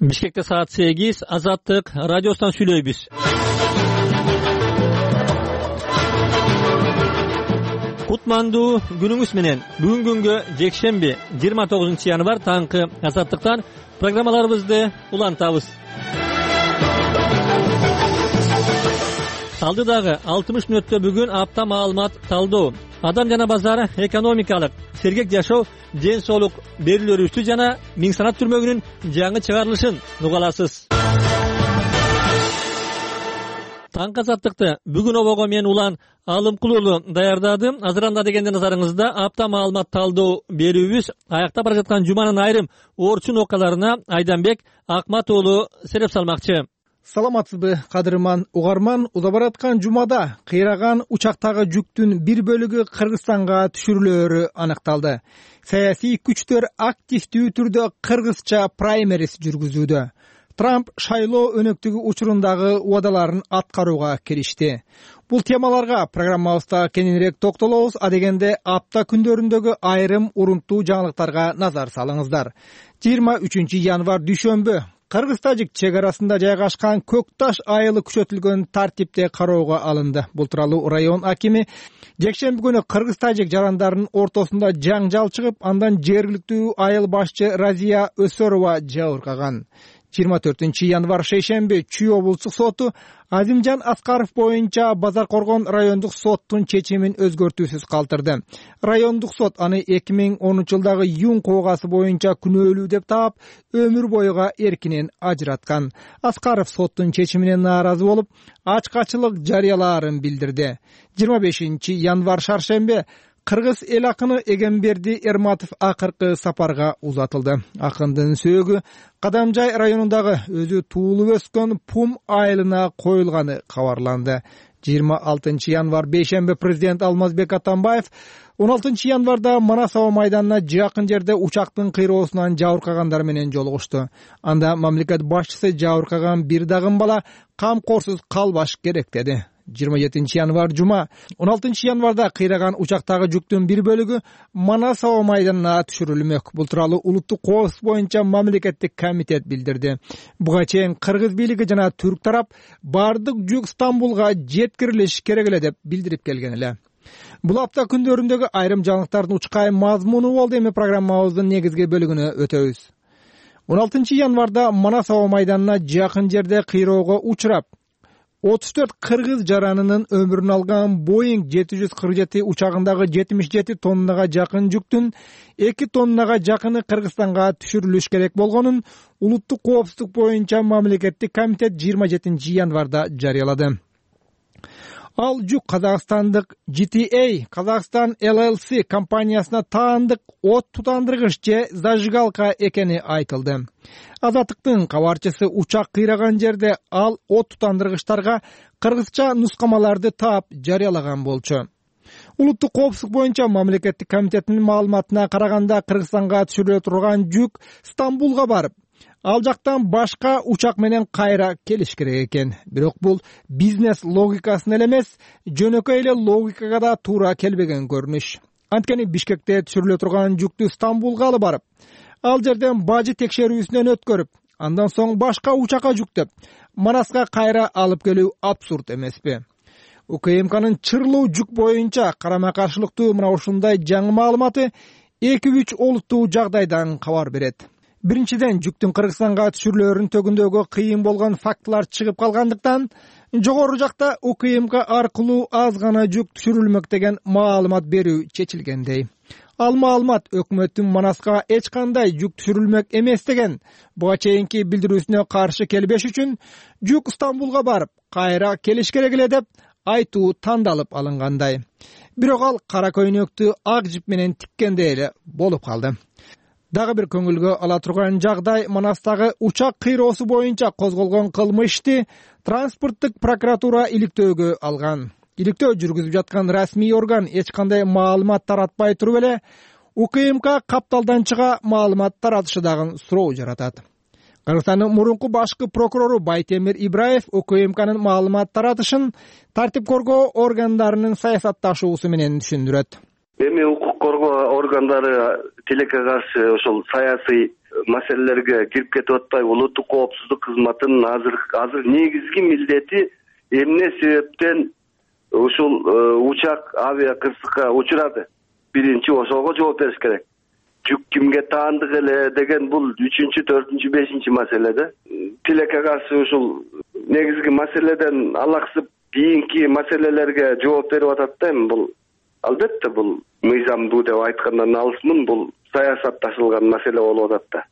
Бишкекте саат 8, Азаттык радиосунан сүйлөйбүз. Кутмандуу күнүңүз менен. Бүгүн күнгө жекшемби 29 январь таңкы Азаттыктан программаларыбызды улантабыз. Алдыдагы 60 мүнөттө бүгүн апта маалымат талдоо, адам жана базар, экономикалык, сергек жашоо, ден соолук берүүлөрүбүздү жана Миң санат түрмөгүнүн жаңы чыгарылышын угаласыз. Таңкы Азаттыкты бүгүн обого мен Улан Алымкулуулу даярдады. Азыранда дегенде назарыңызда апта маалымат талдоо берүүбүз. Аякта бара жаткан жуманын айрым орчун окуяларына Айданбек Акматуулу сереп салмакчы. Саламатсызбы, кадырман угарман? Уза бараткан жумада кыйраган учактагы жүктүн бир бөлүгү Кыргызстанга түшүрүлөөрү аныкталды. Саясий күчтөр активдүү түрдө кыргызча праймериз жүргүзүүдө. Трамп шайлоо өнөктүгү учурундагы убадаларын аткарууга киришти. Бул темаларга программабызда кененирээк токтолобуз. Адегенде апта күндөрүндөгү айрым урунттуу жаңылыктарга назар салыңыздар. 23 январь дүйшөмбү Кыргыз-Тажик чек арасында жайгашкан Көк Таш айылы күчөтүлгөн тартипте кароого алынды. Бул тууралуу район акими жекшемби күнү Кыргыз-Тажик жарандарынын ортосунда жаңжал чыгып, андан жергиликтүү айыл башчы Разия Өсөрова жабыркаган. 24 январь шейшемби Чүй облустук соту Азимжан Аскаров боюнча Базар Коргон райондук соттун чечимин өзгөртүүсүз калтырды. Райондук сот аны 2010 жылдагы Юн коогасы боюнча күнөөлүү деп таап, өмүр боюга эркинен ажыраткан. Аскаров соттун чечимине нааразы болуп, ачкачылык жарыялаарын билдирди. 25 январь шаршемби Кыргыз эл акыны Эгемберди Эрматов акыркы сапарга узатылды. Акындын сөөгү Кадамжай районундагы өзү туулуп өскөн Пум айылына коюлганы кабарланды. 26 январь бейшемби президент Алмазбек Атамбаев 16 январда Манас аба майданына жакын жерде учактын кыйроосунан жабыркагандар менен жолугушту. Анда мамлекет башчысы жабыркаган бир дагым бала камкорсуз калбаш керек деди. 27 январь жума 16 январда кыйраган учактагы жүктүн бир бөлүгү Манас аба майданына түшүрүлмөк. Бул тууралуу улуттук коопсуздук боюнча мамлекеттик комитет билдирди. Буга чейин Кыргыз бийлиги жана түрк тарап бардык жүк Стамбулга жеткирилиш керек эле деп билдирип келген эле. Бул апта күндөрүндөгү айрым жаңылыктардын учкай мазмуну болду. Эми программабыздын негизги бөлүгүнө өтөбүз. 16 январда Манас аба майданына жакын жерде кыйроого учурап 34 кыргыз жаранынын өмүрүн алган Boeing 747 учагындагы 77 тоннага жакын жүктүн 2 тоннага жакыны Кыргызстанга түшүрүлүш керек болгонун улуттук коопсуздук боюнча мамлекеттик комитет 27 январда жарыялады. Ал жүк Казакстандык GTA Казакстан LLC компаниясына таандык от тутандыргыч же зажигалка экени айтылды. Азаттыктын кабарчысы учак кыйраган жерде ал от тутандыргычтарга кыргызча нускамаларды таап жарыялаган болчу. Улуттук коопсуздук боюнча мамлекеттик комитеттин маалыматына караганда Кыргызстанга түшүрүлө турган жүк Стамбулга барып, ал жактан башка учак менен кайра келиш керек экен. Бирок бул бизнес логикасына эле эмес, жөнөкөй эле логикага да туура келбеген көрүнүш. Анткени Бишкекте түшүрүлө турган жүктү Стамбулга алып барып, ал жерден бажы текшерүүсүнөн өткөрүп, андан соң башка учакка жүктөп, Манаска кайра алып келүү абсурд эмеспи? УКМКнын чырлуу жүк боюнча карама каршылыктуу мына ушундай жаңы маалыматы 2-3 олуттуу жагдайдан кабар берет. Биринчиден, жүктүн Кыргызстанга түшүрүлөөрүнүн төгүндөгү кыйын болгон фактылар чыгып калгандыктан, жогору жакта УКМК аркылуу аз гана жүк түшүрүлмөк деген маалымат берүү чечилгендей. Ал маалымат өкмөттүн Манаска эч кандай жүк түшүрүлмөк эмес деген буга чейинки билдирүүсүнө каршы келбеш үчүн жүк Стамбулга барып, кайра келиш керек эле деп айтуу тандалып алынгандай. Бирок ал кара көйнөктү ак жип менен тиккендей эле болуп калды. Дагы бир көңүлгө ала турган жагдай Манастагы учак кыйроосу боюнча козголгон кылмыш ишти транспорттук прокуратура иликтөөгө алган. Иликтөө жүргүзүп жаткан расмий орган эч кандай маалымат таратпай туруп эле УКМК капталдан чыга маалымат таратышы дагы суроо жаратат. Кыргызстандын мурунку башкы прокурору Байтемир Ибраев УКМКнын маалымат таратышын тартип коргоо органдарынын саясатташуусу менен түшүндүрөт. Эми укук укук коргоо органдары тилекке каршы ошол саясий маселелерге кирип кетип атпайбы? Улуттук коопсуздук кызматынын азыр негизги милдети эмне себептен ушул учак авиа кырсыкка учурады? Биринчи ошого жооп бериш керек. Жүк кимге таандык эле деген бул 3-чү, 4-чү, 5-чи маселе да. Тилекке каршы ушул негизги маселеден алаксып кийинки маселелерге жооп берип атат да. Бул албетте бул мыйзамдуу деп айткандан алысмын, бул саясатташылган маселе болуп атат да.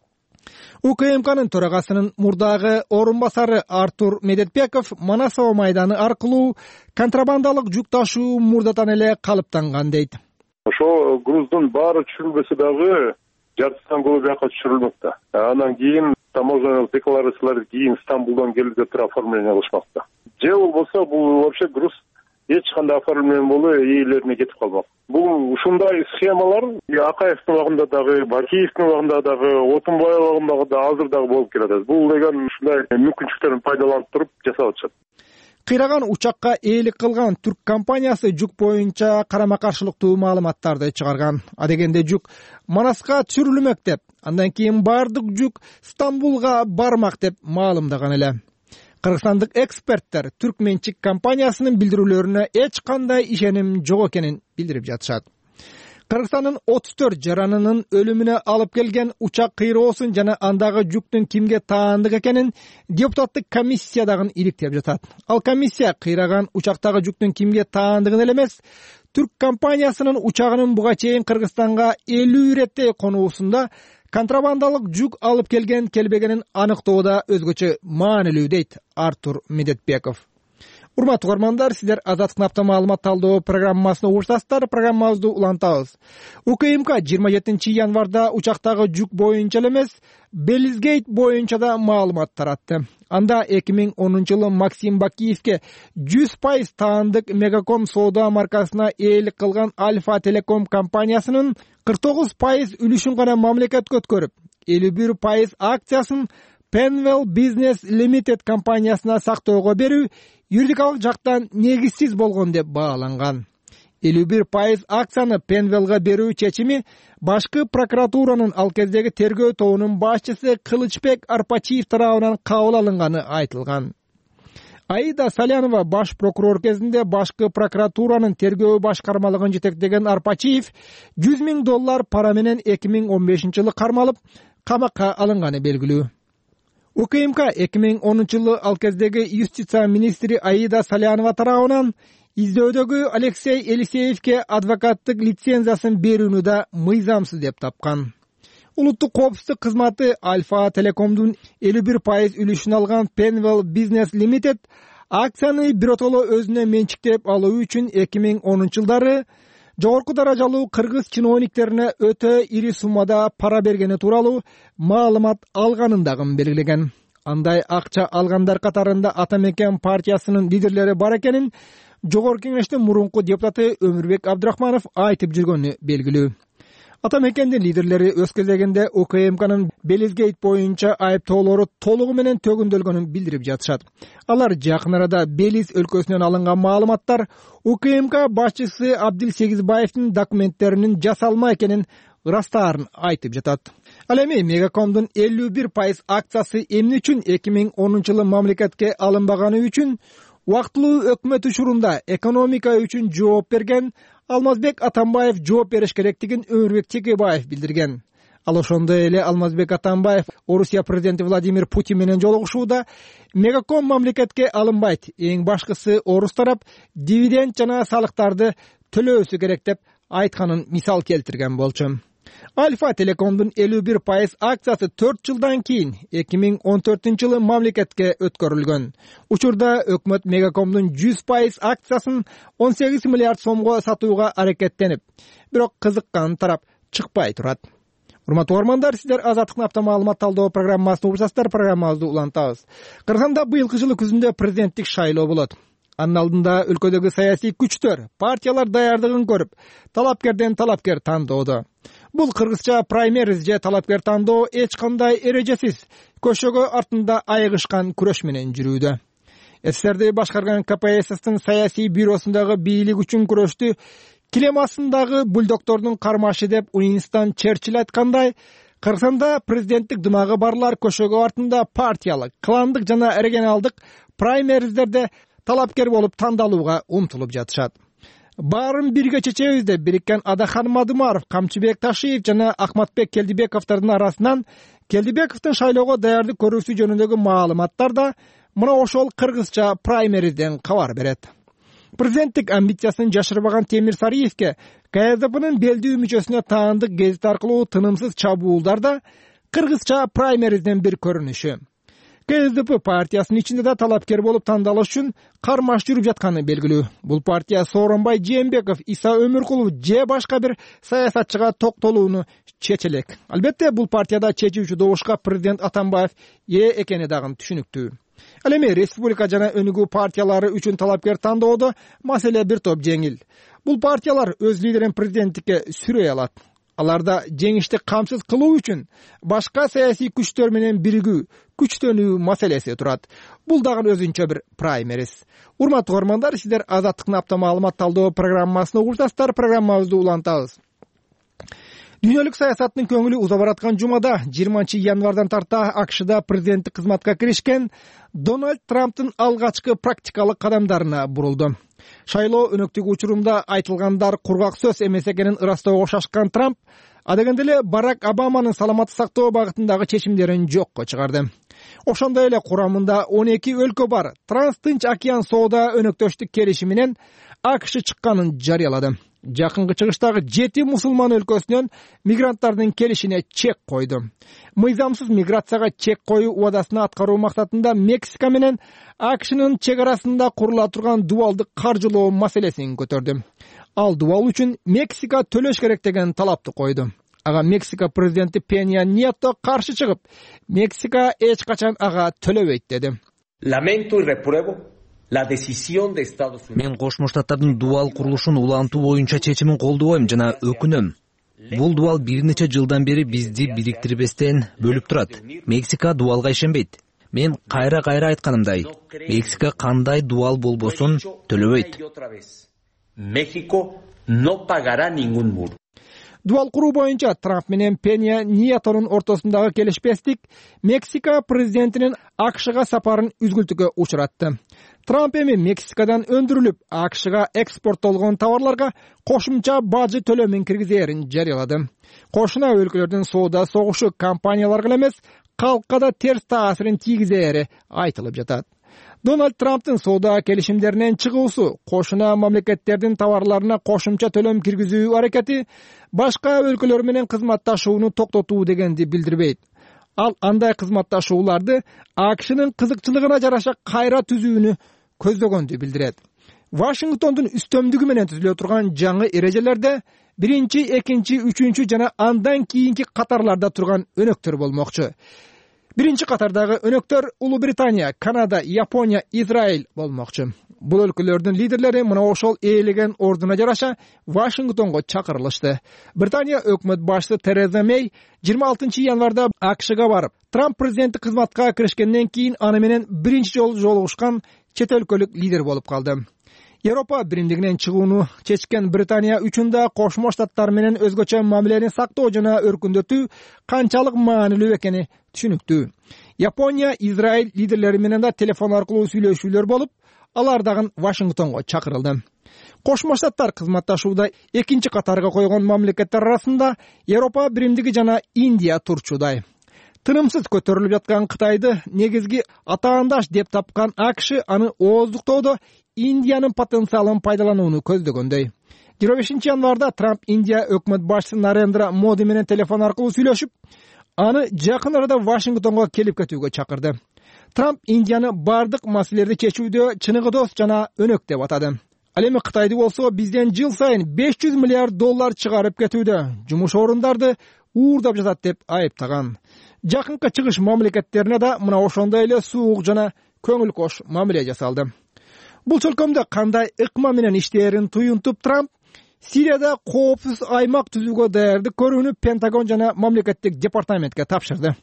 УКМКнын төрагасынын мурдагы орун басары Артур Медетбеков Манасова майданы аркылуу контрабандалык жүк ташуу мурдатан эле калыптанган дейт. Ошо груздун баары түшүрүлбөсө дагы жартысынан көбү бияка түшүрүлмөктө. Анан кийин таможенный декларациялар кийин Стамбулдан келип туруп оформление кылышмакта. Же болбосо бул вообще груз эч кандай оформление болуу ээлерине кетип калмак. Бул ушундай схемалар Акаевдин убагында дагы, Бакиевдин убагында дагы, Отунбаев убагында да азыр дагы болуп келатат. Бул деген ушундай мүмкүнчүлүктөрүн пайдаланып туруп жасап атышат. Кыйраган учакка ээлик кылган түрк компаниясы жүк боюнча карама каршылыктуу маалыматтарды чыгарган. Адегенде жүк Манаска түшүрүлмөк деп, андан кийин бардык жүк Стамбулга бармак деп маалымдаган эле. Кыргызстандык эксперттер түркменчик компаниясынын билдирүүлөрүнө эч кандай ишеним жок экенин билдирип жатышат. Кыргызстандын 34 жаранынын өлүмүнө алып келген учак кыйроосун жана андагы жүктүн кимге таандык экенин депутаттык комиссия дагы иликтеп жатат. Ал комиссия кыйраган учактагы жүктүн кимге таандыгын эле эмес, түрк компаниясынын учагынын буга чейин Кыргызстанга 50 иреттей конуусунда контрабандалык жүк алып келбегенин аныктоодо өзгөчө маанилүү дейт Артур Медетбеков. Урматтуу угармандар, сиздер Азаттык апта маалымат талдоо программасына угушасыздар. Программабызды улантабыз. УКМК 27 январда учактагы жүк боюнча эмес, Белизгейт боюнча да маалымат таратты. Анда 2010-жылы Максим Бакиевке 100% таандык Мегаком соода маркасына ээлик кылган Альфа Телеком компаниясынын 49% үлүшүн гана мамлекетке өткөрүп, 51% акциясын Penwell Business Limited компаниясына сактоого берүү юридикалык жактан негизсиз болгон деп бааланган. 51% акцияны Penwellга берүү чечими башкы прокуратуранын ал кездеги тергөө тобунун башчысы Кылычбек Арпачиев тарабынан кабыл алынганы айтылган. Аида Салянова баш прокурор кезинде башкы прокуратуранын тергөө башкармалыгын жетектеген Арпачиев $100,000 пара менен 2015-жылы кармалып, камакка алынганы белгилүү. УКМК 2010-жылы ал кездеги юстиция министри Аида Салянова тарабынан издөөдөгү Алексей Елисеевке адвокаттык лицензиясын берүүнү да мыйзамсыз деп тапкан. Улуттук коопсуздук кызматы Альфа Телекомдун 51% үлүшүн алган Penwell Business Limited акцияны биротоло өзүнө менчиктеп алуу үчүн 2010-жылдары жогорку даражалуу кыргыз чиновниктерине өтө ири суммада пара бергени тууралуу маалымат алганын дагы белгилеген. Андай акча алгандар катарында Ата Мекен партиясынын лидерлери бар экенин Жогорку Кеңештин мурунку депутаты Өмүрбек Абдрахманов айтып жүргөнү белгилүү. Ата Мекендин лидерлери өз кезегинде УКМКнын Белизгейт боюнча айыптоолору толугу менен төгүндөлгөнүн билдирип жатышат. Алар жакын арада Белиз өлкөсүнөн алынган маалыматтар УКМК башчысы Абдил Сегизбаевдин документтеринин жасалма экенин ырастаарын айтып жатат. Ал эми Мегакомдун 51% акциясы эмне үчүн 2010-жылы мамлекетке алынбаганы үчүн убактылуу өкмөт учурунда экономика үчүн жооп берген Алмазбек Атамбаев жооп бериш керектигин Өмүрбек Текебаев билдирген. Ал ошондой эле Алмазбек Атамбаев Орусия президенти Владимир Путин менен жолугушууда Мегаком мамлекетке алынбайт, эң башкысы орус тарап дивиденд жана салыктарды төлөөсү керек деп айтканын мисал келтирген болчу. Альфа Телекомдун 51% акциясы 4 жылдан кийин 2014-жылы мамлекетке өткөрүлгөн. Учурда өкмөт Мегакомдун 100% акциясын 18 миллиард сомго сатууга аракеттенип, бирок кызыккан тарап чыкпай турат. Урматтуу угармандар, сиздер Азаттык апта маалымат талдоо программасына угушасыздар. Программабызды улантабыз. Кыргызстанда быйылкы жылы күзүндө президенттик шайлоо болот. Анын алдында өлкөдөгү саясий күчтөр, партиялар даярдыгын көрүп, талапкерден талапкер тандоодо. Бул кыргызча праймериз же талапкер тандоо эч кандай эрежесиз, көшөгө артында айыгышкан күрөш менен жүрүүдө. СССРди башкарган КПССтин саясий бюросундагы бийлик үчүн күрөштү килемасындагы бульдогтордун кармашы деп Уинстон Черчилль айткандай, Кыргызстанда президенттик дымагы барлар көшөгө артында партиялык, кландык жана регионалдык праймериздерде талапкер болуп тандалууга умтулуп жатышат. Баарын бирге чечебиз деп бириккен Адахан Мадымаров, Камчыбек Ташиев жана Акматбек Келдибековдордун арасынан Келдибековдун шайлоого даярдык көрүүсү жөнүндөгү маалыматтар да мына ошол кыргызча праймеризден кабар берет. Президенттик амбициясын жашырбаган Темир Сариевке КСДПнын белдүү мүчөсүнө таандык гезит аркылуу тынымсыз чабуулдар да кыргызча праймеризден бир көрүнүшү. КСДП партиясынын ичинде да талапкер болуп тандалыш үчүн кармаш жүрүп жатканы белгилүү. Бул партия Сооронбай Жээнбеков, Иса Өмүркулов же башка бир саясатчыга токтолууну чечелек. Албетте, бул партияда чечүүчү добушка президент Атамбаев ээ экени дагы түшүнүктүү. Ал эми республика жана өнүгүү партиялары үчүн талапкер тандоодо маселе бир топ жеңил. Бул партиялар өз лидерин президенттикке сүрөй алат. Аларда жеңишти камсыз кылуу үчүн башка саясий күчтөр менен биригүү, күчтөнүү маселеси турат. Бул дагы өзүнчө бир праймериз. Урматтуу көрөрмандар, сиздер Азаттыктын апта маалымат талдоо программасына угушасыздар. Программабызды улантабыз. Дүйнөлүк саясаттын көңүлү уза бараткан жумада 20 январдан тарта АКШда президенттик кызматка киришкен Дональд Трамптын алгачкы практикалык кадамдарына бурулду. Шайлоо өнөктүгү учурунда айтылгандар кургак сөз эмес экенин ырастоого шашкан Трамп адегенде эле Барак Обаманын саламатты сактоо багытындагы чечимдерин жокко чыгарды. Ошондой эле курамында 12 өлкө бар Транс-Тынч океан соода өнөктөштүк келишими менен АКШ чыкканын жарыялады. Жакынкы чыгыштагы 7 мусулман өлкөсүнөн мигранттардын келишине чек койду. Мыйзамсыз миграцияга чек коюу убадасына аткаруу максатында Мексика менен АКШнын чек арасында курула турган дубалдык каржылоо маселесин көтөрдү. Ал дубал үчүн Мексика төлөш керек деген талапты койду. Ага Мексика президенти Пенья Nieto каршы чыгып, Мексика эч качан ага төлөбөйт деди. Lamento y repruebo la decisión de Estados Unidos. Мен Кошмо Штаттардын дубал курулушун улантуу боюнча чечимин колдобойм жана өкүнөм. Бул дубал бир нече жылдан бери бизди бириктирбестен бөлүп турат. Мексика дубалга ишенбейт. Мен кайра айтканымдай, Мексика кандай дубал болбосун төлөбөйт. México no pagará ningún muro. Дубал куруу боюнча Трамп менен Пенья Nieto'нун ортосундагы келишпестик Мексика президентинин АКШга сапарын үзгүлтүккө учуратты. Трамп эми Мексикадан өндүрүлүп, АКШга экспорттолгон товарларга кошумча бажы төлөмүн киргизээрин жарыялады. Кошуна өлкөлөрдүн соода согушу компанияларга эмес, калкка да терс таасирин тийгизери айтылып жатат. Дональд Трамптын соода келишимдеринен чыгуусу, кошуна мамлекеттердин товарларына кошумча төлөм киргизүү аракети башка өлкөлөр менен кызматташууну токтотуу дегенди билдирбейт. Ал андай кызматташууларды АКШнын кызыкчылыгына жараша кайра түзүүнү көздөгөндү билдирет. Вашингтондун үстөмдүгү менен түзүлө турган жаңы эрежелерде 1, 2, 3 жана андан кийинки катарларда турган өнөктөр болмокчу. Биринчи катардагы өнөктөр Улуу Британия, Канада, Япония, Израиль болмокчу. Бул өлкөлөрдүн лидерлери мына ошол ээлеген ордуна жараша Вашингтонго чакырылышты. Британия өкмөт башчысы Тереза Мэй 26 январда АКШга барып, Трамп президенттик кызматка киришкенден кийин аны менен биринчи жолу жолугушкан чет өлкөлүк лидер болуп калды. Европа биримдигинен чыгууну чечкен Британия үчүн да Кошмо Штаттар менен өзгөчө мамилени сактоо жана өркүндөтүү канчалык маанилүү экени түшүнүктүү. Япония, Израиль лидерлери менен да телефон аркылуу сүйлөшүүлөр болуп, алар дагы Вашингтонго чакырылды. Кошмо Штаттар кызматташууда экинчи катарга койгон мамлекеттер арасында Европа биримдиги жана Индия турчудай. Тынымсыз көтөрүлүп жаткан Кытайды негизги атаандаш деп тапкан АКШ аны ооздуктоодо Индиянын потенциалын пайдаланууну көздөгөндөй. 25 январда Трамп Индия өкмөт башчысы Нарендра Моди менен телефон аркылуу сүйлөшүп, аны жакын арада Вашингтонго келип кетүүгө чакырды. Трамп Индияны бардык маселелерди чечүүдө чыныгы жана өнөк деп атады. Ал эми Кытайды болсо бизден жыл сайын $500 миллиард чыгарып кетүүдө, жумуш орундарды уурдап жатат деп айыптаган. Жакынкы чыгыш мамлекеттерине да мына ошондой эле суук жана көңүл кош мамиле жасалды. Бул чөлкөмдө кандай ыкма менен иштээрин туюнтуп Трамп Сирияда коопсуз аймак түзүүгө даярдык көрүүнү Пентагон жана мамлекеттик департаментке тапшырды.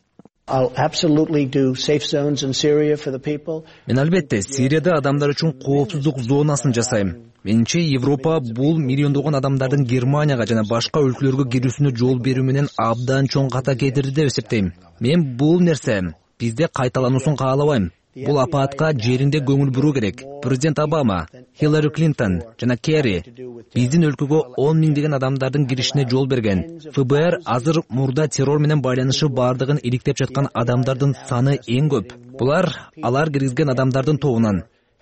Мен албетте Сирияда адамдар үчүн коопсуздук зонасын жасайм. Менимче Европа бул миллиондогон адамдардын Германияга жана башка өлкөлөргө кирүүсүнө жол берүү менен абдан чоң ката кетирди деп эсептейм. Мен бул нерсе бизде кайталануусун каалабайм. Бул апаатка жеринде көңүл буруу керек. Президент Обама, Хиллари Клинтон жана Керри биздин өлкөгө 10 миңдеген адамдардын киришине жол берген. ФБР азыр мурда террор менен байланышы бардыгын иликтеп жаткан адамдардын саны эң көп. Булар алар киргизген адамдардын тобунан.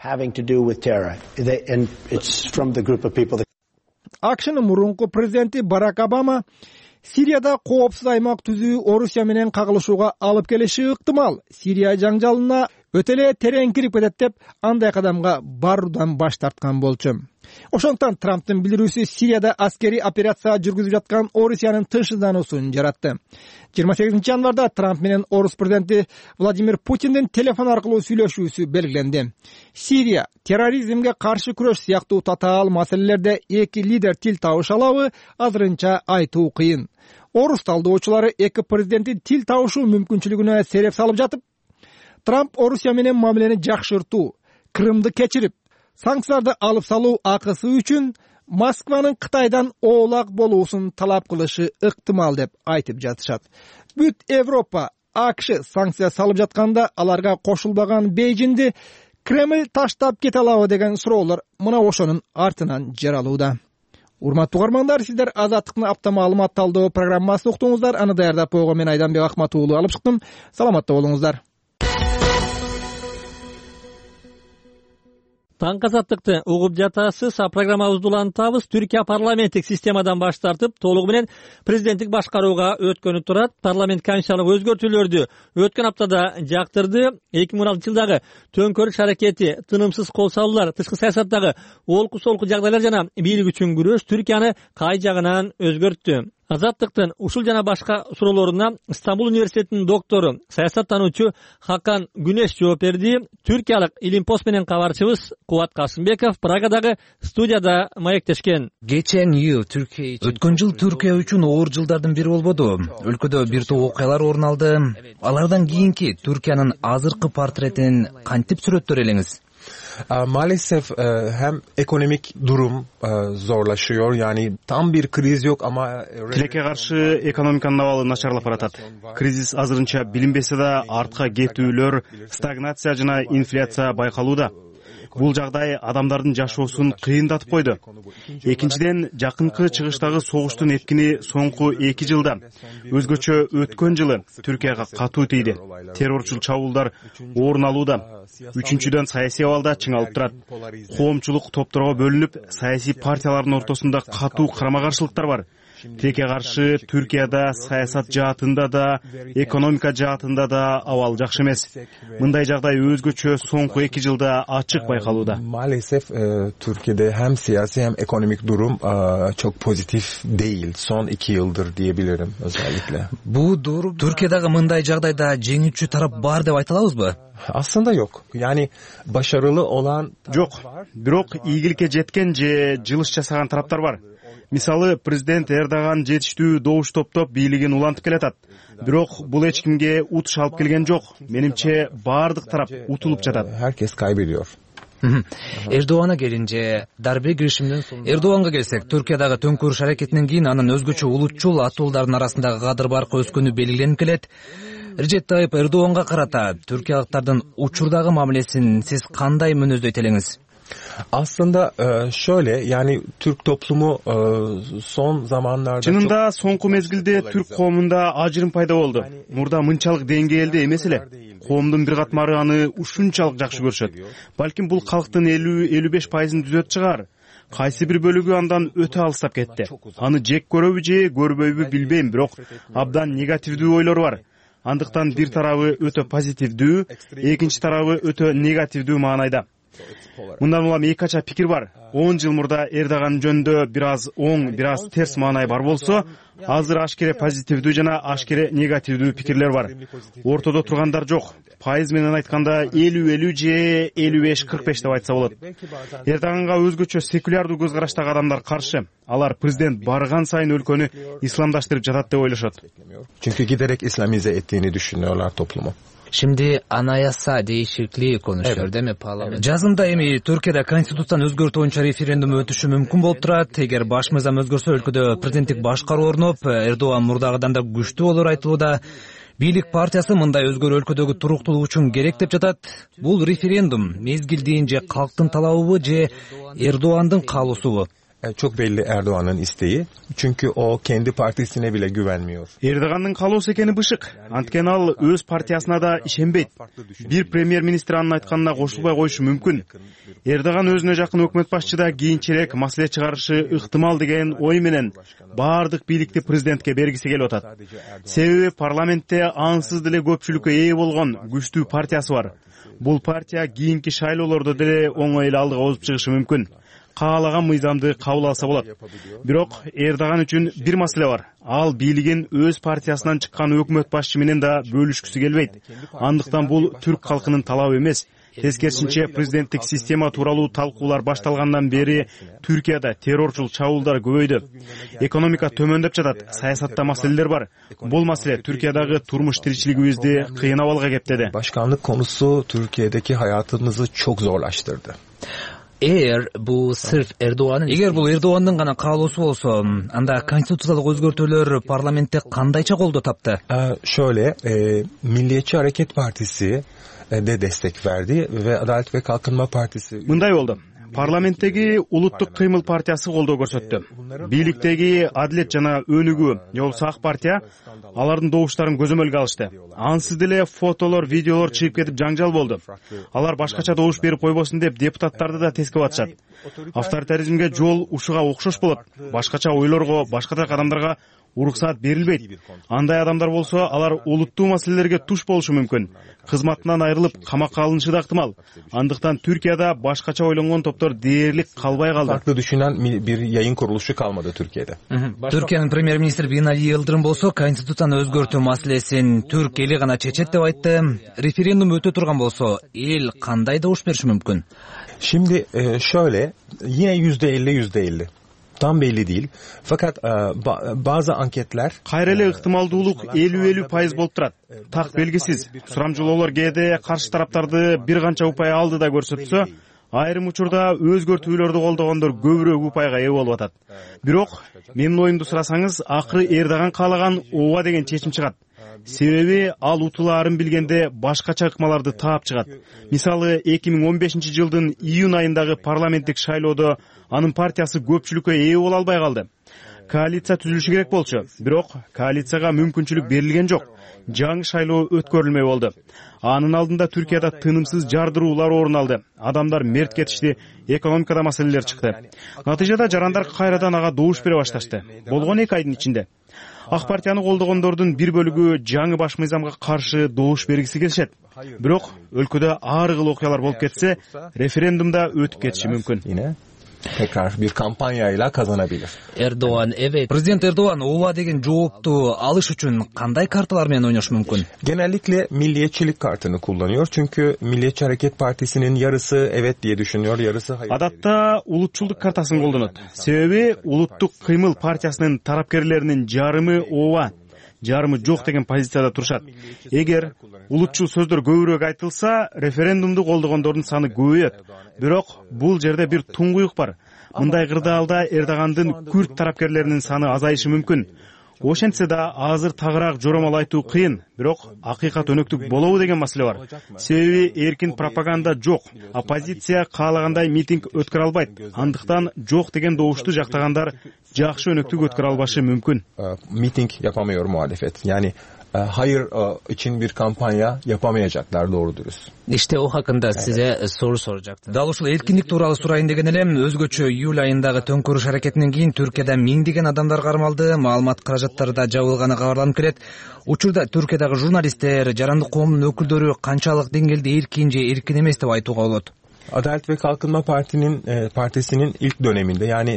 АКШнын мурунку президенти Барак Обама Сирияда коопсуз аймак түзүү Орусия менен кагылышууга алып келиши ыктымал. Сирия жаңжалына өтө эле терең кирип кетет деп андай кадамга баруудан баш тарткан болчу. Ошондуктан Трамптын билдирүүсү Сирияда аскерий операция жүргүзүп жаткан Орусиянын тынчсыздануусун жаратты. 28 январда Трамп менен Орус президенти Владимир Путиндин телефон аркылуу сүйлөшүүсү белгиленди. Сирия, терроризмге каршы күрөш сыяктуу татаал маселелерде эки лидер тил табыша алабы, азырынча айтуу кыйын. Орус талдоочулары эки президенттин тил табышуу мүмкүнчүлүгүнө сереп салып жатып, Трамп Орусия менен мамилени жакшыртуу, Крымды кечирип, санкцияларды алып салуу акысы үчүн Москванын Кытайдан оолак болуусун талап кылышы ыктымал деп айтып жатышат. Бүт Европа, АКШ санкция салып жатканда аларга кошулбаган Бейжиңди Кремль таштап кете алабы деген суроолор мына ошонун артынан жаралууда. Урматтуу угармандар, сиздер Азаттыктын апта маалымат талдоо программасын уктуңуздар. Аны даярдап койгон мен Айданбек Акмат уулу алып чыктым. Саламатта болуңуздар. Таңкы азаттыкты угуп жатасыз. Программабызды улантабыз. Түркия парламенттик системадан баш тартып, толугу менен президенттик башкарууга өткөнү турат. Парламент комиссиялык өзгөртүүлөрдү өткөн аптада жактырды. 2016-жылдагы төңкөрүш аракети, тынымсыз кол салуулар, тышкы саясаттагы олку-солку жагдайлар жана бийлик үчүн күрөш Түркияны кай жагынан өзгөрттү. Азаттыктын ушул жана башка суроолоруна Стамбул университетинин доктору, саясаттануучу Хакан Күнеш жооп берди. Түркиялык Илимпост менен кабарчыбыз Кубат Касымбеков Прагадагы студияда маектешкен. Өткөн жыл Түркия үчүн оор жылдардын бири болбоду. Өлкөдө бир топ окуялар орун алды. Алардан кийинки Түркиянын азыркы портретин кантип сүрөттөр элеңиz? Maalesef hem ekonomik durum zorlaşıyor, yani tam bir kriz yok ama тилекке каршы экономиканын абалы начарлап баратат. Кризис азырынча билинбесе да артка кетүүлөр, стагнация жана инфляция байкалууда. Бул жагдай адамдардын жашоосун кыйындатып койду. Экинчиден, жакынкы чыгыштагы согуштун эткини соңку 2 жылда, өзгөчө өткөн жылы Түркияга катуу тийди. Террорчул чабуулдар орун алууда. Үчүнчүдөн, саясий абалда чыңалып турат. Коомчулук топторго бөлүнүп, саясий партиялардын ортосунда катуу карама-каршылыктар бар. Тилекке каршы Түркияда саясат жаатында да, экономика жаатында да абал жакшы эмес. Мындай жагдай өзгөчө соңку 2 жылда ачык байкалууда. Maalesef Türkiye'de hem siyasi hem ekonomik durum çok pozitif değil. Son 2 yıldır diyebilirim özellikle. Bu doğru. Türkiye'dagi mындай жагдайда жеңүүчү тарап бар деп айта алабызбы? Aslında yok. Yani başarılı olan Жок, бирок ийгиликке жеткен же жылыш жасаган тараптар бар. Мисалы, президент Эрдоган жетиштүү добуш топтоп бийлигин улантып келатат. Бирок бул эч кимге утуш алып келген жок. Менимче баардык тарап утулуп жатат. herkes kaybediyor. Эрдоганга келинce, дарбе girişimden soň Эрдоганга келсек, Түркиядагы төңкөрүш аракетинен кийин анын өзгөчө улутчул атуулдардын арасындагы кадыр баркы өскөнү белгиленип келет. Режеп Тайып Эрдоганга карата түркиялыктардын учурдагы мамилесин сиз кандай мүнөздөйт элеңиz? Aslında şöyle, yani Türk toplumu son zamanlarda Чынында соңку мезгилде түрк коомунда ажырым пайда болду. Мурда мынчалык деңгээлде эмес эле. Коомдун бир катмары аны ушунчалык жакшы көрүшөт. Балким бул калктын 50-55% түзөт чыгар. Кайсы бир бөлүгү андан өтө алыстап кетти. Аны жек көрөбү же көрбөйбү билбейм, бирок абдан негативдүү ойлор бар. Андыктан бир тарабы өтө позитивдүү, экинчи тарабы өтө негативдүү маанайда. Мындан улам эки кача пикир бар. 10 жыл мурда Эрдоган жөнүндө бир аз оң, бир аз терс маанай бар болсо, азыр ашкере позитивдүү жана ашкере негативдүү пикирлер бар. Ортодо тургандар жок. Пайыз менен айтканда 50-50 же 55-45 деп айтса болот. Эрдоганга өзгөчө секулярдуу көз караштагы адамдар каршы. Алар президент барган сайын өлкөнү исламдаштырып жатат деп ойлошот. Çünkü giderek İslamize ettiğini düşünüyorlar toplumu. Şimdi anayasa değişikliği konuşuyor değil mi parlament? Жазында эми Түркияда конституцияны өзгөртүү боюнча референдум өтүшү мүмкүн болуп турат. Эгер баш мыйзам өзгөрсө өлкөдө президенттик башкаруу орноп, Эрдоган мурдагыдан да күчтүү болор айтылууда. Бийлик партиясы мындай өзгөрүү өлкөдөгү туруктуулук үчүн керек деп жатат. Бул референдум мезгилдин же калктын талабыбы же Эрдогандын каалоосубу? Çok belli Erdoğan'ın isteği. Çünkü o kendi partisine bile güvenmiyor. Эрдогандын каалоосу экени бышык. Анткени ал өз партиясына да ишенбейт. Бир премьер-министр анын айтканына кошулбай коюшу мүмкүн. Эрдоган өзүнө жакын өкмөт башчыда кийинчерээк маселе чыгарышы ыктымал деген ой менен баардык бийликти президентке бергиси келип атат. Себеби парламентте ансыз деле көпчүлүккө ээ болгон күчтүү партиясы бар. Бул партия кийинки шайлоолордо деле оңой эле алдыга озуп чыгышы мүмкүн. Каалаган мыйзамды кабыл алса болот. Бирок Эрдоган үчүн бир маселе бар. Ал бийлигин өз партиясынан чыккан өкмөт башчы менен да бөлүшкүсү келбейт. Андыктан бул түрк калкынын талабы эмес. Тескерисинче президенттик система тууралуу талкуулар башталгандан бери Түркияда террорчул чабуулдар көбөйдү. Экономика төмөндөп жатат, саясатта маселелер бар. Бул маселе Türkiye'dagi turmuş tirikçiligimizni kıyın avalga keptedi. Başkanlık konusu Türkiye'deki hayatımızı çok zorlaştırdı. Эгер бул Эрдогандын гана каалоосу болсо, анда конституциялык өзгөртүүлөр парламентте кандайча колдоо тапты? Şöyle, Milliyetçi Hareket Partisi de destek verdi ve Adalet ve Kalkınma Partisi. Мындай болду. Парламенттеги Улуттук кыймыл партиясы колдоо көрсөттү. Бийликтеги Адилет жана Өнүгүү, Жолсу ак партия алардын добуштарын көзөмөлгө алышты. Ансыз деле фотолор, видеолор чыгып кетип жаңжал болду. Алар башкача добуш берип койбосун деп депутаттарды да тескеп атышат. Авторитаризмге жол ушуга окшош болот. Башкача ойлорго, башкача кадамдарга уруксаат берилбейт. Андай адамдар болсо, алар улуттуу маселелерге туш болушу мүмкүн. Кызматынан айрылып, камакка алынышы да ыктымал. Андыктан Türkiye'de башкача ойлонгон топтор дээрлик калбай калды. Farklı düşünen bir yayın kuruluşu kalmadı Türkiye'de. Türkiye'nin премьер-министри Binali Yıldırım болсо, конституцияны өзгөртүү маселесин Түрк эли гана чечет деп айтты. Референдум өтө турган болсо, эл кандай добуш бериши мүмкүн? Şimdi şöyle, yine %50. Tam belli değil. Fakat bazı anketler кайра эле ыктымалдуулук 50-50% болуп турат. Так белгисиз. Сурамжылоолор кээде каршы тараптарды бир канча упай алды да көрсөтсө, айрым учурда өзгөртүүлөрдү колдогондор көбүрөөк упайга ээ болуп атат. Бирок менин оюмду сурасаңыз, акыры Эрдоган каалаган ооба деген чечим чыгат. Себеби ал утулаарын билгенде башкача ыкмаларды таап чыгат. Мисалы 2015-жылдын июнь айындагы парламенттик шайлоодо анын партиясы көпчүлүккө ээ боло албай калды. Коалиция түзүлүшү керек болчу, бирок коалицияга мүмкүнчүлүк берилген жок. Жаңы шайлоо өткөрүлмөй болду. Анын алдында Түркияда тынымсыз жардыруулар орун алды. Адамдар мерт кетишти, экономикада маселелер чыкты. Натыйжада жарандар кайрадан ага добуш бере башташты. Болгон 2 айдын ичинде. Ак партияны колдогондордун бир бөлүгү жаңы баш мыйзамга каршы добуш бергиси келишет. Бирок өлкөдө ар кыл окуялар болуп кетсе, референдумда өтүп кетиши мүмкүн. Tekrar bir kampanyayla kazanabilir. Erdoğan, evet. Президент Erdoğan ооба деген жоопту алыш үчүн кандай карталар менен ойношу мүмкүн? Genellikle milliyetçilik kartını kullanıyor. Çünkü Milliyetçi Hareket Partisi'nin yarısı evet diye düşünüyor, yarısı hayır. Адатта улутчулдук картасын колдонот. Себеби Улуттук кыймыл партиясынын тарапкерлеринин жарымы ооба, жарымы жок деген позицияда турушат. Эгер улутчул сөздөр көбүрөөк айтылса, референдумду колдогондордун саны көбөйөт. Бирок бул жерде бир туңгуюк бар. Мындай кырдаалда Эрдогандын күрд тарапкерлеринин саны азайышы мүмкүн. Ошентсе да азыр тагыраак жоромал айтуу кыйын, бирок акыйкат өнөктүк болобу деген маселе бар. Себеби эркин пропаганда жок. Оппозиция каалагандай митинг өткөрө албайт. Андыктан жок деген добушту жактагандар жакшы өнөктүк өткөрө албашы мүмкүн. Miting yapamıyor muhalefet. Yani hayır için bir kampanya yapamayacaklar doğru dürüst. İşte o hakkında size soru soracaktım. Dal ушул эркиндик тууралуу сурайын деген элем. Өзгөчө июль айындагы төңкөрүш аракетинен кийин Түркияда миңдеген адамдар кармалды, маалымат каражаттары да жабылганы кабарланып келет. Учурда Түркиядагы журналисттер, жарандык коомдун өкүлдөрү канчалык деңгээлде эркин же эркин эмес деп айтууга болот? Adalet ve Kalkınma Partisi'nin ilk döneminde, yani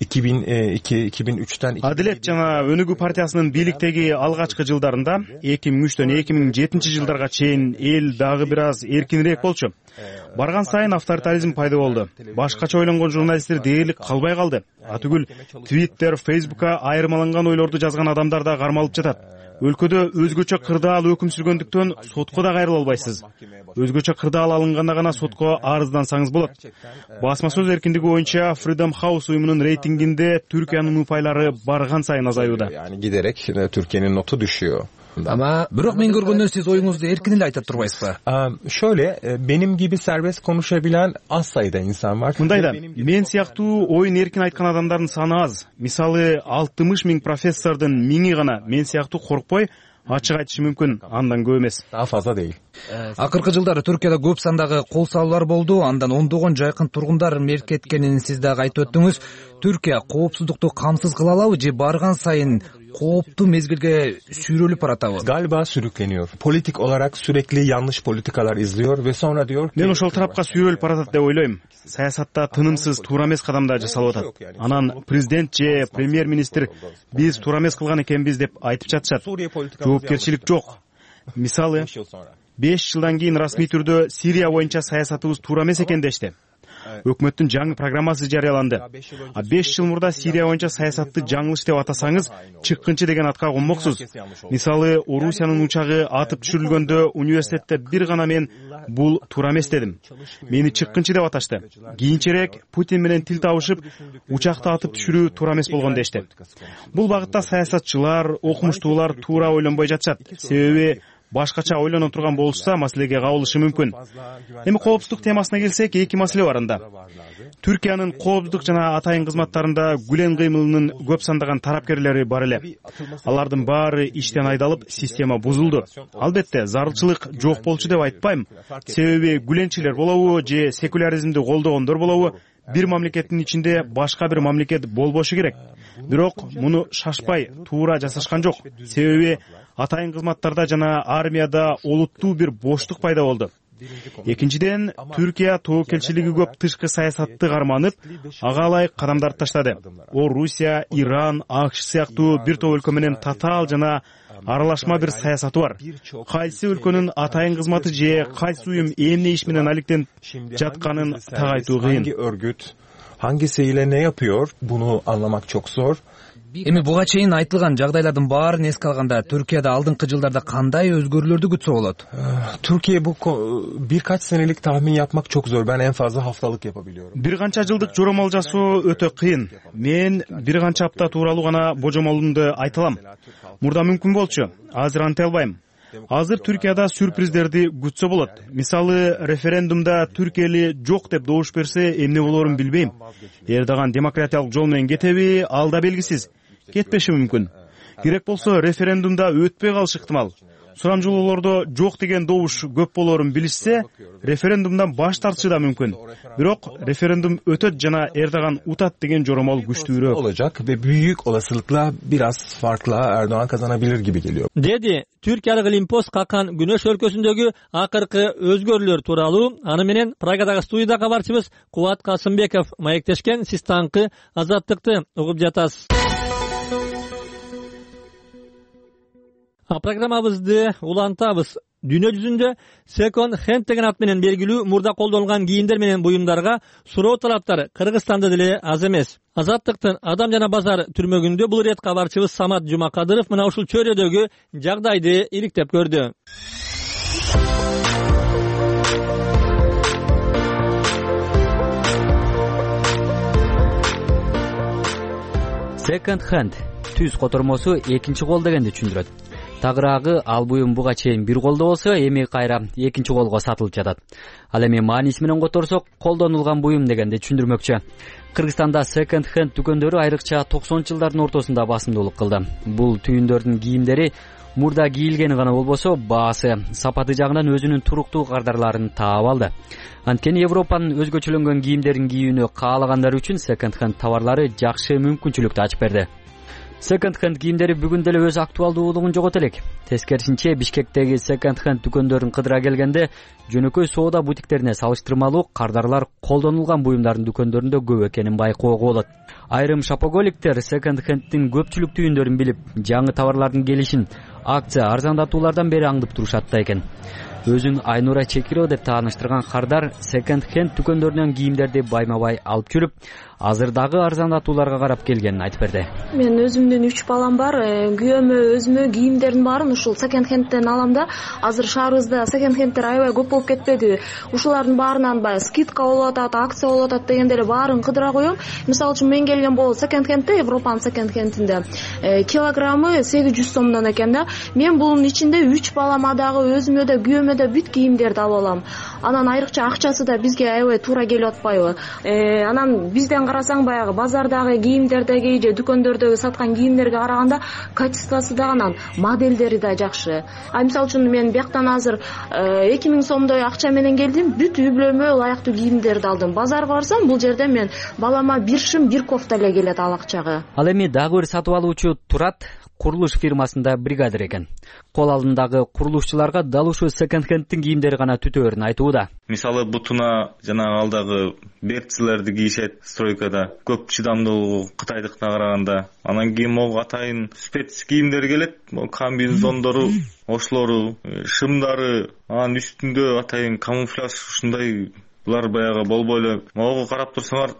2002-2003'ten Adalet жана Өнүгүү партиясынын бийликтеги алгачкы жылдарында 2003төн 2007-жылдарга чейин эл дагы бир аз эркинирээк болчу. Барган сайын авторитаризм пайда болду. Башкача ойлонгон журналисттер дээрлик калбай калды. Атүгүл Twitter, Facebook'ка айырмаланган ойлорду жазган адамдар да кармалып жатат. Өлкөдө өзгөчө кырдаал өкүм сүргөндүктөн сотко да кайрыла албайсыз. Өзгөчө кырдаал алынганда гана сотко арыздансаңыз болот. Басма сөз эркиндиги боюнча Freedom House уюмунун рейтингинде Түркиянын упайлары барган сайын азаюуда. Yani giderek Türkiye'nin notu düşüyor. Ama бирок мен көргөндөн сиз оюңузду эркин эле айтып турбайсызбы? Şöyle, benim gibi serbest konuşabilen az sayıda insan var. Мындайда, мен сыяктуу оюн эркин айткан адамдардын саны аз. Мисалы 60 000 профессордун 1000 гана мен сыяктуу коркпой ачык айтышы мүмкүн, андан көп эмес. Daha fazla değil. Акыркы жылдары Түркияда көп сандагы кол салуулар болду, андан ондогон жайкын тургундар мерт кеткенин сиз дагы айтып өттүңүз. Түркия коопсуздукту камсыз кыла алабы же барган сайын kooптуу mezgilge sürülüp baratабы? Galiba sürükleniyor. Politik olarak sürekli yanlış politikalar izliyor ve sonra diyor ki... Мен ошол тарапка сүйрөлүп баратат деп ойлойм. Саясатта тынымсыз туура эмес кадамдар жасалып атат. Анан президент же премьер-министр биз туура эмес кылган экенбиз деп айтып жатышат. Жоопкерчилик жок. Мисалы, 5 жылдан кийин расмий түрдө Сирия боюнча саясатыбыз туура эмес экен дешти. Өкмөттүн жаңы программасы жарыяланды. 5 жыл мурда Сирия боюнча саясатты жаңылыш деп атасаңыз, чыккынчы деген атка конмоксуз. Мисалы, Орусиянын учагы атып түшүрүлгөндө университетте бир гана мен бул туура эмес дедим. Мени чыккынчы деп аташты. Кийинчерээк Путин менен тил табышып, учакты атып түшүрүү туура эмес болгон дешти. Бул багытта саясатчылар, окумуштуулар туура ойлонбой жатышат. Себеби башкача ойлоно турган болушса, маселеге кабылышы мүмкүн. Эми коопсуздук темасына келсек, эки маселе бар анда. Түркиянын коопсуздук жана атайын кызматтарында Гүлен кыймылынын көп сандаган тарапкерлери бар эле. Алардын баары иштен айдалып, система бузулду. Албетте, зарылчылык жок болчу деп айтпайм. Себеби гүленчилер болобу же секуляризмди колдогондор болобу, бир мамлекеттин ичинде башка бир мамлекет болбошу керек. Бирок муну шашпай, туура жасашкан жок. Себеби атайын кызматтарда жана армияда олуттуу бир боштук пайда болду. Экинчиден, Түркия тобокелчилиги көп тышкы саясатты карманып, ага ылайык кадамдарды таштады. Орусия, Иран, АКШ сыяктуу бир топ өлкө менен татаал жана аралашма бир саясаты бар. Кайсы өлкөнүн атайын кызматы же кайсы уюм эмне иш менен алектенип жатканын так айтуу кыйын. Hangisiyle ne yapıyor? Bunu anlamak çok zor. Эми буга чейин айтылган жагдайлардын баарын эске алганда Түркияда алдыңкы жылдарда кандай өзгөрүүлөрдү күтсө болот? Türkiye bu birkaç senelik tahmin yapmak çok zor. Ben en fazla haftalık yapabiliyorum. Бир канча жылдык жоромол жасоо өтө кыйын. Мен бир канча апта тууралуу гана божомолумду айта алам. Мурда мүмкүн болчу. Азыр антай албайм. Азыр Түркияда сюрприздерди күтсө болот. Мисалы, референдумда Түркия эли жок деп добуш берсе, эмне болорун билбейм. Эрдоган демократиялык жол менен кетеби, ал да белгисиз. Кетпеши мүмкүн. Керек болсо референдумда өтпөй калышы ыктымал. Сурамжылоолордо жок деген добуш көп болорун билишсе, референдумдан баш тартышы да мүмкүн. Бирок референдум өтөт жана Эрдоган утат деген жоромол күчтүүрөөк olacak ve büyük olasılıkla biraz farkla Erdoğan kazanabilir gibi geliyor. Dedi Türkiýalыk Limpos Kakan Güneş өлкөсүндөгү акыркы өзгөрүүлөр тууралуу аны менен Прагадагы студияда кабарчыбыз Кубат Касымбеков маектешкен. Сиз таңкы азаттыкты угуп жатасыз. Программабызды улантабыз. Дүйнө жүзүндө second hand деген ат менен белгилүү мурда колдонулган кийимдер менен буюмдарга суроо талаптар Кыргызстанда деле аз эмес. Азаттыктын Адам жана базар түрмөгүндө бул ирет кабарчыбыз Самат Жумакадыров мына ушул чөйрөдөгү жагдайды иликтеп көрдү. Second hand түз котормосу экинчи кол дегенди түшүндүрөт. Тагыраагы ал буюм буга чейин бир колдо болсо, эми кайра экинчи колго сатылып жатат. Ал эми мааниси менен которсок, колдонулган буюм дегенди түшүндүрмөкчү. Кыргызстанда second hand дүкөндөрү айрыкча 90-жылдардын ортосунда басымдуулук кылды. Бул түйүндөрдүн кийимдери мурда кийилгени гана болбосо, баасы, сапаты жагынан өзүнүн туруктуу кардарларын таап алды. Анткени Европанын өзгөчөлөнгөн кийимдерин кийүүнү каалагандар үчүн second hand товарлары жакшы мүмкүнчүлүктү ачып берди. Second hand кийимдери бүгүн деле өз актуалдуулугун жогото элек. Тескерисинче Бишкектеги second hand дүкөндөрүн кыдыра келгенде жөнөкөй соода бутиктерине салыштырмалуу кардарлар колдонулган буюмдардын дүкөндөрүндө көп экенин байкоого болот. Айрым шопоголиктер second handдин көпчүлүк түйүндөрүн билип, жаңы товарлардын келишин, акция арзандатуулардан бери аңдып турушат да экен. Өзүн Айнура Чекирова деп тааныштырган кардар second hand дүкөндөрүнөн кийимдерди байма-бай алып жүрүп, азыр дагы арзандатууларга карап келгенин айтып берди. Мен өзүмдүн 3 балам бар, күйөөмө, өзүмө кийимдердин баарын ушул second handден алам да. Азыр шаарыбызда second handдер аябай көп болуп кетпеди. Ушулардын баарынан баягы скидка болуп атат, акция болуп атат дегенде эле баарын кыдыра коем. Мисалы үчүн мен келген болот second handде, Европанын second handinde килограммы 800 сомдон экен да. Мен бунун ичинде 3 балама дагы, өзүмө да, күйөөмө да бүт кийимдерди алып алам. Анан айрыкча акчасы да бизге аябай туура келип атпайбы? Анан бизден карасаң баягы базардагы кийимдердеги же дүкөндөрдөгү саткан кийимдерге караганда качествосу да анан моделдери да жакшы. Мисалы үчүн мен бияктан азыр 2000 сомдой акча менен келдим, бүт үй бүлөмө ылайыктуу кийимдерди алдым. Базарга барсам, бул жерде мен балама бир шым, бир кофта эле келет ал акчага. Ал эми дагы бир сатып алуучу Турат курулуш фирмасында бригадир экен. Кол алдындагы курулушчуларга дал ушул second handдин кийимдери гана түтөөрүн айтууда. Мисалы бутуна жанагы алдагы берцлерди кийишет стройкада. Көп чыдамдуулугу кытайдыкына караганда. Анан кийин могу атайын спец кийимдер келет. Комбинезондору, ошлору, шымдары, анын үстүндө атайын камуфляж ушундай. Булар баягы болбой эле. Могу карап турсаңар,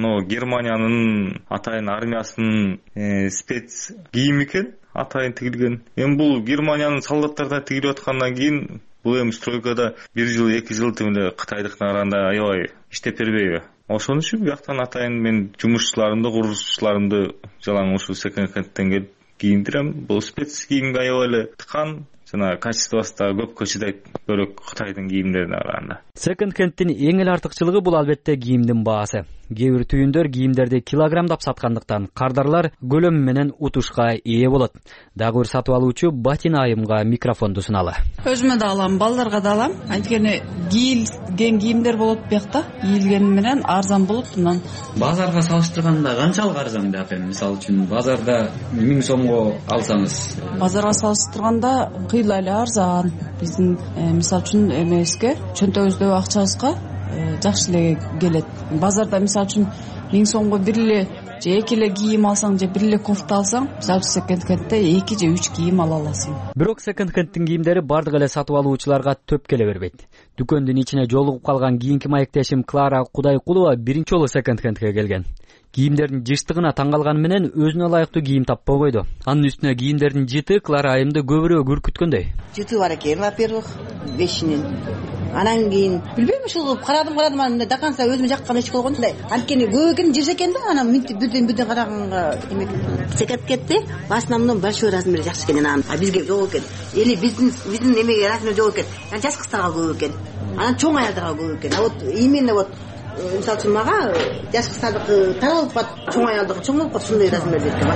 Германиянын атайын армиясынын спец кийим экен, атайын тигилген. Эми бул Германиянын солдаттарына тигилип аткандан кийин бул эми стройкада 1 жыл, 2 жыл тимеле кытайдыкына караганда аябай иштеп бербейби? Ошон үчүн бияктан атайын мен жумушчуларымды, курулушчуларымды жалаң ушул second handден келип кийиндирем. Бул спец кийимге аябай эле тыкан. Жана качествосы да көпкө чыдайт, бөлөк Кытайдын кийимдерине караганда. Second handдин эң эле артыкчылыгы бул албетте кийимдин баасы. Кээ бир түйүндөр кийимдерди килограммдап саткандыктан кардарлар көлөмү менен утушка ээ болот. Дагы бир сатып алуучу Батина айымга микрофонду суналы. Өзүмө да алам, балдарга да алам. Анткени кийилген кийимдер болот биякта. Кийилгени менен арзан болот. Анан базарга салыштырганда канчалык арзан деп атам? Мисалы үчүн базарда 1000 сомго алсаңыз, базарга салыштырганда кыйла эле арзан. Биздин мисалы үчүн эмебизге, чөнтөгүбүздөгү акчабызга жакшы эле келет. Базарда мисалы үчүн 1000 сомго бир эле же 2 эле кийим алсаң, же бир эле кофта алсаң, мисалы үчүн second handде 2 же 3 кийим ала аласың. Бирок second handдин кийимдери бардык эле сатып алуучуларга төп келе бербейт. Дүкөндүн ичине жолугуп калган кийинки маектешим Клара Кудайкулова биринчи жолу second handге келген. Кийимдердин жыштыгына таң калганы менен өзүнө ылайыктуу кийим таппай койду. Анын үстүнө кийимдердин жыты Клара айымды көбүрөөк үркүткөндөй. Жыты бар экен, во-первых, бешинин. Анан кийин билбейм, ушул карадым, анда до конца өзүмө жаккан эч болгон эле. Анткени көп экен, жыш экен да, анан мынтип бирден караганга эмек. Second handде в основном большой размер жакшы экен, анан бизге жок экен. Или биздин эмеге размер жок экен. Анан жаш кыздарга көп экен. Анан чоң аялдарга көп экен. А вот именно вот мисалы үчүн мага жаш кыздардыкы таралып калат, чоң аялдыгы чоң болуп калат, ушундай размерде экен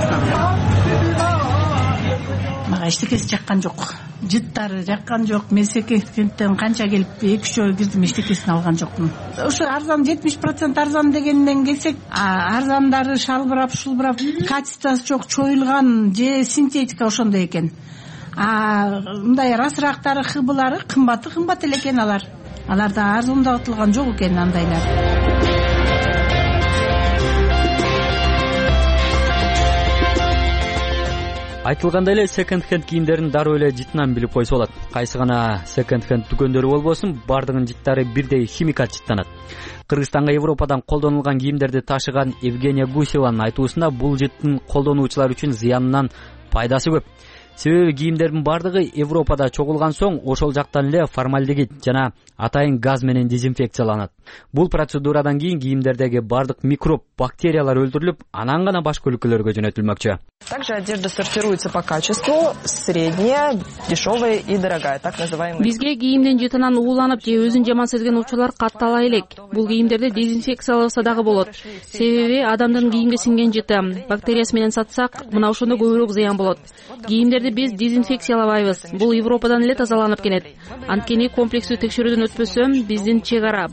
басына. Мага эчтекеси жаккан жок. Жыттары жаккан жок. Мен second handден канча келип 2-3 жолу кирдим, эчтекесин алган жокмун. Ушу арзан 70% арзан дегенден келсек, арзандары шалбырап, шулбырап, качествосы жок, чоюлган же синтетика ошондой экен. Мындай расырактары, хыбылары кымбат эле экен алар. Аларда арзандатылган жок экен андайлар. Айтылгандай эле second hand кийимдерин дароо эле жытынан билип койсо болот. Кайсы гана second hand дүкөндөрү болбосун, бардыгынын жыттары бирдей химикат жыттанат. Кыргызстанга Европадан колдонулган кийимдерди ташыган Евгения Гусеванын айтуусунда бул жыттын колдонуучулар үчүн зыянынан пайдасы көп. Себеби кийимдердин бардыгы Европада чогулган соң ошол жактан эле формальдегид жана атайын газ менен дезинфекцияланат. Бул процедурадан кийин кийимдердеги бардык микроб, бактериялар өлтүрүлүп, анан гана башка өлкөлөргө жөнөтүлмөкчү. Также одежда сортируется по качеству: средняя, дешевая и дорогая, так называемый. Бизге кийимдин жытынан ууланып же өзүн жаман сезген учурлар каттала элек. Бул кийимдерди дезинфекцияласа дагы болот. Себеби адамдын кийимге сиңген жыты бактериясы менен сатсак, мына ошондо көбүрөөк зыян болот. Кийимдерди биз дезинфекциялабайбыз. Бул Европадан эле тазаланып келет. Анткени комплекстүү текшерүүдөн өтпөсө, биздин чек ара бажычылар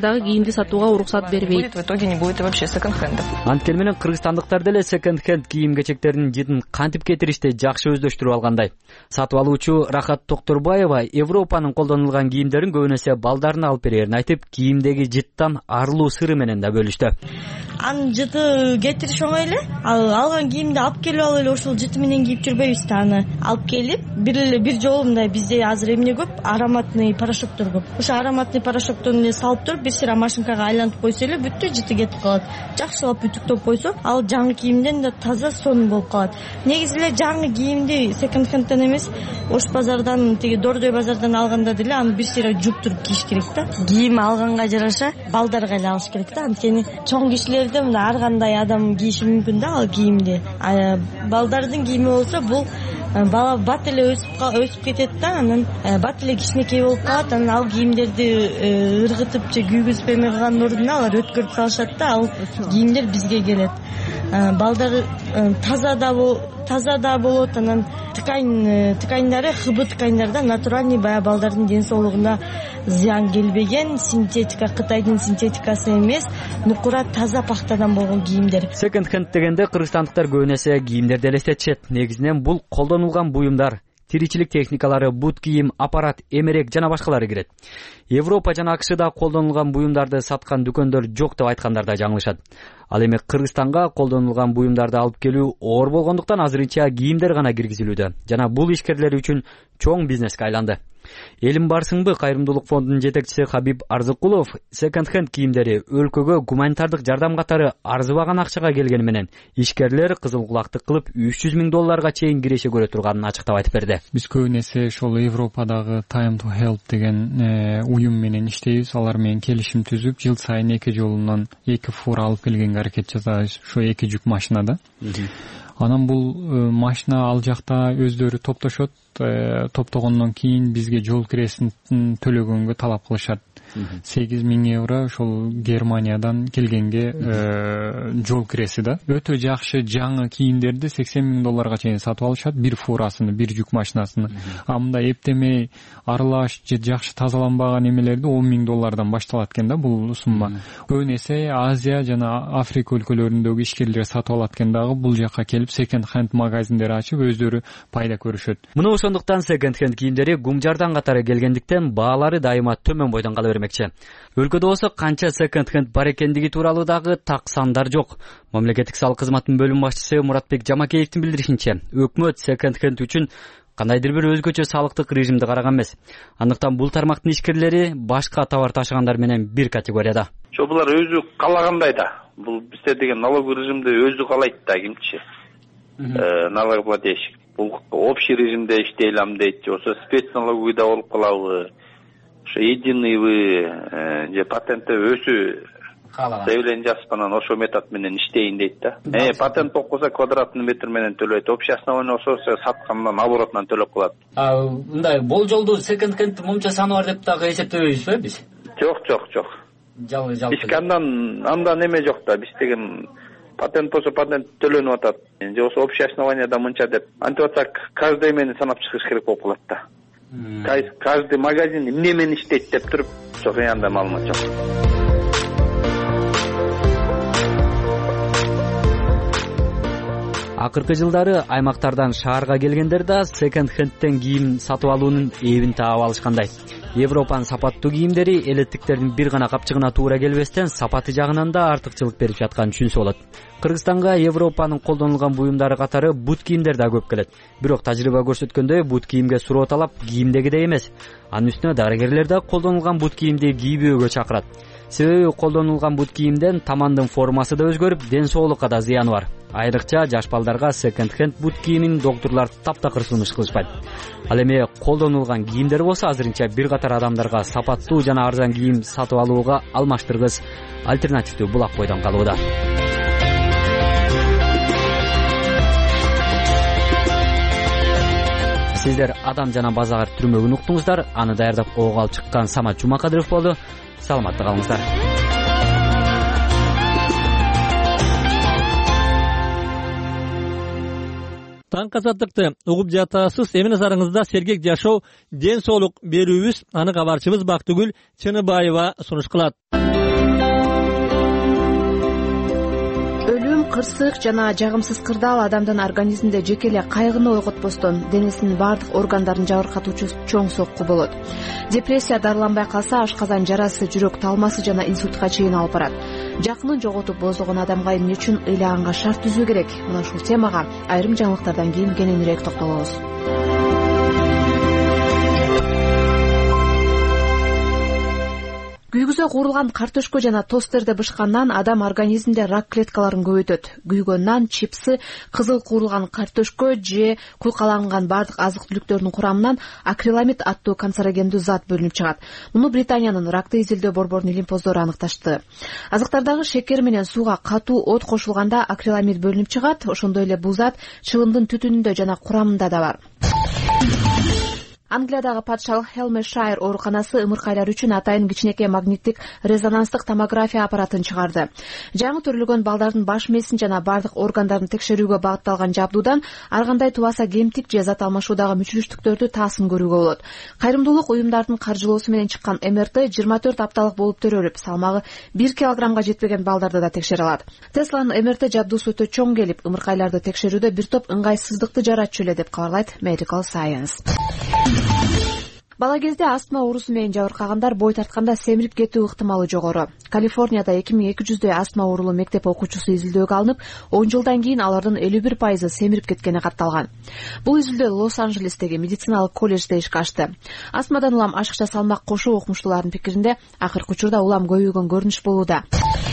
дагы кийимди сатууга уруксат бербейт. В итоге не будет вообще секонд-хендов. Анткени менен кыргызстандыктар деле секонд-хенд кийим-кечектердин житин кантип кетиришти жакшы өздөштүрүп алгандай. Сатып алуучу Рахат Токторбаева Европанын колдонулган кийимдерин көбүн эсе балдарына алып берерин айтып, кийимдеги жыттан арылуу сыры менен да бөлүштү. Анын жыты кетириш оңой эле. Алган кийимди алып келип алып эле ошол жыты менен кийип жүрбөйбүз да. Аны алып келип бир жолу мындай бизде азыр эмне көп, ароматный порошоктор көп. Ошо ароматный порошоктон эле салып туруп, бир сыйра машинкага айлантып койсо эле бүттү, жыты кетип калат. Жакшылап үтүктөп койсо, ал жаңы кийимден да таза сонун болуп калат. Негизи эле жаңы кийимди секонд-хендтен эмес, Ош базардан, тиги Дордой базардан алганда деле аны бир сыйра жуптуруп кийиш керек да. Кийим алганга жараша балдарга эле алыш керек да. Анткени чоң кишилерде мына ар кандай адам кийиши мүмкүн да ал кийимди. Балдардын кийими болсо бул бала бат эле өсүп кетет да, анан бат эле кичинекей болуп калат, анан ал кийимдерди ыргытып же күйгүзүп эме кылгандын ордуна алар өткөрүп салышат да, ал кийимдер бизге келет. Балдар таза да болот, анан тканьдары ХБ тканьдарда натуральный баягы балдардын ден соолугуна зыян келбеген, синтетика, Кытайдын синтетикасы эмес, нукура таза пахтадан болгон кийимдер. Секонд-хенд дегенде кыргызстандыктар көбүн эсе кийимдерди элестетишет. Негизинен бул колдонулган буюмдар, тиричилик техникалары, бут кийим, аппарат, эмерек жана башкалары кирет. Европа жана АКШда колдонулган буюмдарды саткан дүкөндөр жок деп айткандар да жаңылышат. Ал эми Кыргызстанга колдонулган буюмдарды алып келүү оор болгондуктан азырынча кийимдер гана киргизилүүдө жана бул ишкерлер үчүн чоң бизнеске айланды. Элим барсыңбы кайрымдуулук фондунун жетекчиси Хабиб Арзыкулов секонд-хенд кийимдери өлкөгө гуманитардык жардам катары арзыбаган акчага келгени менен ишкерлер кызыл кулактык кылып $300,000 чейин киреше көрө турганын ачыктап айтып берди. Биз көбүн эсе ошол Европадагы Time to Help деген уюм менен иштейбиз. Алар менен келишим түзүп, жыл сайын 2 жолунан 2 фура алып келгенге аракет жасайбыз. Ошо 2 жүк машинада. Анан бул машина ал жакта өздөрү топтошот. Топтогондон кийин бизге жол киресин төлөгөнгө талап кылышат. €8,000 ошол Германиядан келгенге жол киреси да. Өтө жакшы жаңы кийимдерди $80,000 чейин сатып алышат, бир фурасыны, бир жүк машинасыны. А мындай эптемей аралаш же жакшы тазаланбаган эмелерди $10,000 башталат экен да бул сумма. Көбүн эсе Азия жана Африка өлкөлөрүндөгү ишкерлер сатып алат экен дагы, бул жакка келип секонд-хенд магазиндер ачып өздөрү пайда көрүшөт. Мына ошондуктан секонд-хенд кийимдери гумжардан катары келгендиктен баалары дайыма төмөн бойдон кала бермекчи. Өлкөдө болсо канча секонд-хенд бар экендиги тууралуу дагы так сандар жок. Мамлекеттик салык кызматынын бөлүм башчысы Муратбек Жамакеевдин билдиришинче, өкмөт секонд-хенд үчүн кандайдыр бир өзгөчө салыктык режимди караган эмес. Андыктан бул тармактын ишкерлери башка товар ташыгандар менен бир категорияда. Булар өзү каалагандай да. Бул бизде деген налоговый режимди өзү каалайт да кимчи. Налогоплательщик. Бул общий режимде иштейлем дейт, ошо спецналоговыйда болуп калабы, ошо единыйбы же патентте өзү заявление жазып анан ошо метод менен иштейин дейт да. Патент болсо квадратный метр менен төлөйт, общий основание болсо саткандан оборотунан төлөп калат. Мындай болжолдуу секонд-хенд момча саны бар деп дагы эсептебейбизби биз? Жок. Бизге андан эме жок да, биз деген патент болсо патент төлөнүп атат. Же болсо общее основанияда мынча деп. Антип атсак, каждый эмени санап чыгыш керек болуп калат да. Каждый магазин эмне менен иштейт деп туруп, жок андай маалымат жок. Акыркы жылдары аймактардан шаарга келгендер да секонд-хендтен кийим сатып алуунун эбин таап алышкандай. Европанын сапаттуу кийимдери элеттиктердин бир гана капчыгына туура келбестен сапаты жагынан да артыкчылык берип жатканын түшүнсө болот. Кыргызстанга Европанын колдонулган буюмдары катары бут кийимдер да көп келет. Бирок тажрыйба көрсөткөндөй бут кийимге суроо талап кийимдегидей эмес. Анын үстүнө дарыгерлер да колдонулган бут кийимди кийбөөгө чакырат. Себеби колдонулган бут кийимден тамандын формасы да өзгөрүп, ден соолукка да зыяны бар. Айрыкча жаш балдарга секонд-хенд бут кийимин доктурлар таптакыр сунуш кылышпайт. Ал эми колдонулган кийимдер болсо азырынча бир катар адамдарга сапаттуу жана арзан кийим сатып алууга алмаштыргыс альтернативдүү булак бойдон калууда. Сиздер Адам жана базар түрмөгүн уктуңуздар. Аны даярдап ого алып чыккан Самат Жумакадыров болду. Саламатта калыңыздар. Таңкы азаттыкты угуп жатасыз. Эми назарыңызда сергек жашоо, ден соолук берүүбүз. Аны кабарчыбыз Бактыгүл Чыныбаева сунуш кылат. Өлүм, кырсык жана жагымсыз кырдаал адамдын организминде жеке эле кайгыны ойготпостон денесинин бардык органдарын жабыркатуучу чоң сокку болот. Депрессия дарыланбай калса ашказан жарасы, жүрөк талмасы жана инсультка чейин алып барат. Жакынын жоготуп боздогон адамга эмне үчүн ыйлаганга шарт түзүү керек? Мына ушул темага айрым жаңылыктардан кийин кененирээк токтолобуз. Күйгүзө куурулган картөшкө жана тостерде бышкан нан адам организминде рак клеткаларын көбөйтөт. Күйгөн нан, чипсы, кызыл куурулган картөшкө же куйкаланган бардык азык-түлүктөрдүн курамынан акриламид аттуу канцерогендүү зат бөлүнүп чыгат. Муну Британиянын ракты изилдөө борборунун илимпоздору аныкташты. Азыктардагы шекер менен сууга катуу от кошулганда акриламид бөлүнүп чыгат. Ошондой эле бул зат чылымдын түтүнүндө жана курамында да бар. Англиядагы патшалык Хелмешайр ооруканасы ымыркайлар үчүн атайын кичинекей магниттик резонанстык томография аппаратын чыгарды. Жаңы төрөлгөн балдардын баш мээсин жана бардык органдарын текшерүүгө багытталган жабдуудан ар кандай тубаса кемтик же зат алмашуудагы мүчүрүштүктөрдү таасын көрүүгө болот. Кайрымдуулук уюмдардын каржылоосу менен чыккан МРТ 24 апталык болуп төрөлүп, салмагы 1 килограммга жетпеген балдарды да текшере алат. Тесланын МРТ жабдуусу өтө чоң келип, ымыркайларды текшерүүдө бир топ ыңгайсыздыкты жаратчу эле деп кабарлайт Medical Science. Бала кезде астма оорусу менен жабыркагандар бой тартканда семирип кетүү ыктымалы жогору. Калифорнияда 2200 астма оорулуу мектеп окуучусу изилдөөгө алынып, 10 жылдан кийин алардын 51% семирип кеткени катталган. Бул изилдөө Лос-Анджелестеги медициналык колледжде ишке ашты. Астмадан улам ашыкча салмак кошуу окумуштуулардын пикиринде акыркы учурда улам көбөйгөн көрүнүш болууда.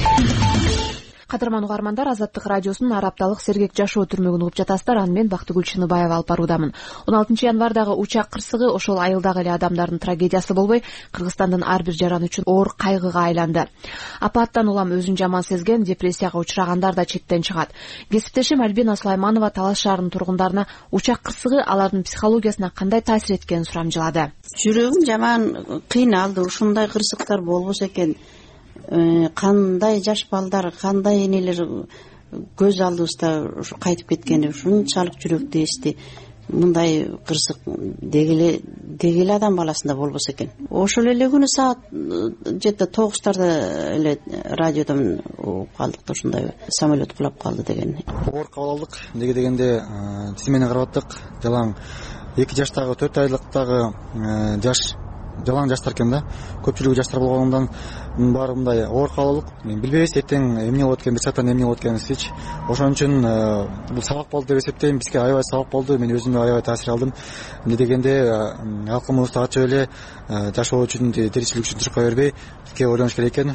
Кадырман угармандар, Азаттык радиосунун ар апталык сергек жашоо түрмөгүн угуп жатасыздар. Аны мен Бактыгүл Чыныбаева алып баруудамын. 16 январдагы учак кырсыгы ошол айылдагы эле адамдардын трагедиясы болбой, Кыргызстандын ар бир жараны үчүн оор кайгыга айланды. Апаттан улам өзүн жаман сезген, депрессияга учурагандар да четтен чыгат. Кесиптешим Альбина Сулайманова Талас шаарынын тургундарына учак кырсыгы алардын психологиясына кандай таасир эткенин сурамжылады. Жүрөгүм жаман кыйналды. Ушундай кырсыктар болбосо экен. Кандай жаш балдар, кандай энелер көз алдыбызда кайтып кеткени ушунчалык жүрөктү эсти. Мындай кырсык дегеле адам баласында болбосо экен. Ошол эле күнү саат жети 9-тарда эле радиодон калдык да ушундай самолет кулап калды деген. Оор кабыл алдык. Неге дегенде тиз менен карап аттык. Жалаң 2 жаштагы 4 айлыктагы жаш жалаң жаштар экен да. Көпчүлүгү жаштар болгондон баары мындай оор кабыл алдык. Мен билбейбиз эртең эмне болот экен, бир сааттан эмне болот экенин. Ошон үчүн бул сабак болду деп эсептейм. Бизге аябай сабак болду. Мен өзүмө аябай таасир алдым. Эмне дегенде алкымыбызды ачып эле жашоо үчүн, тиричилик үчүн чыкпай бербей, бизге ойлонуш керек экен.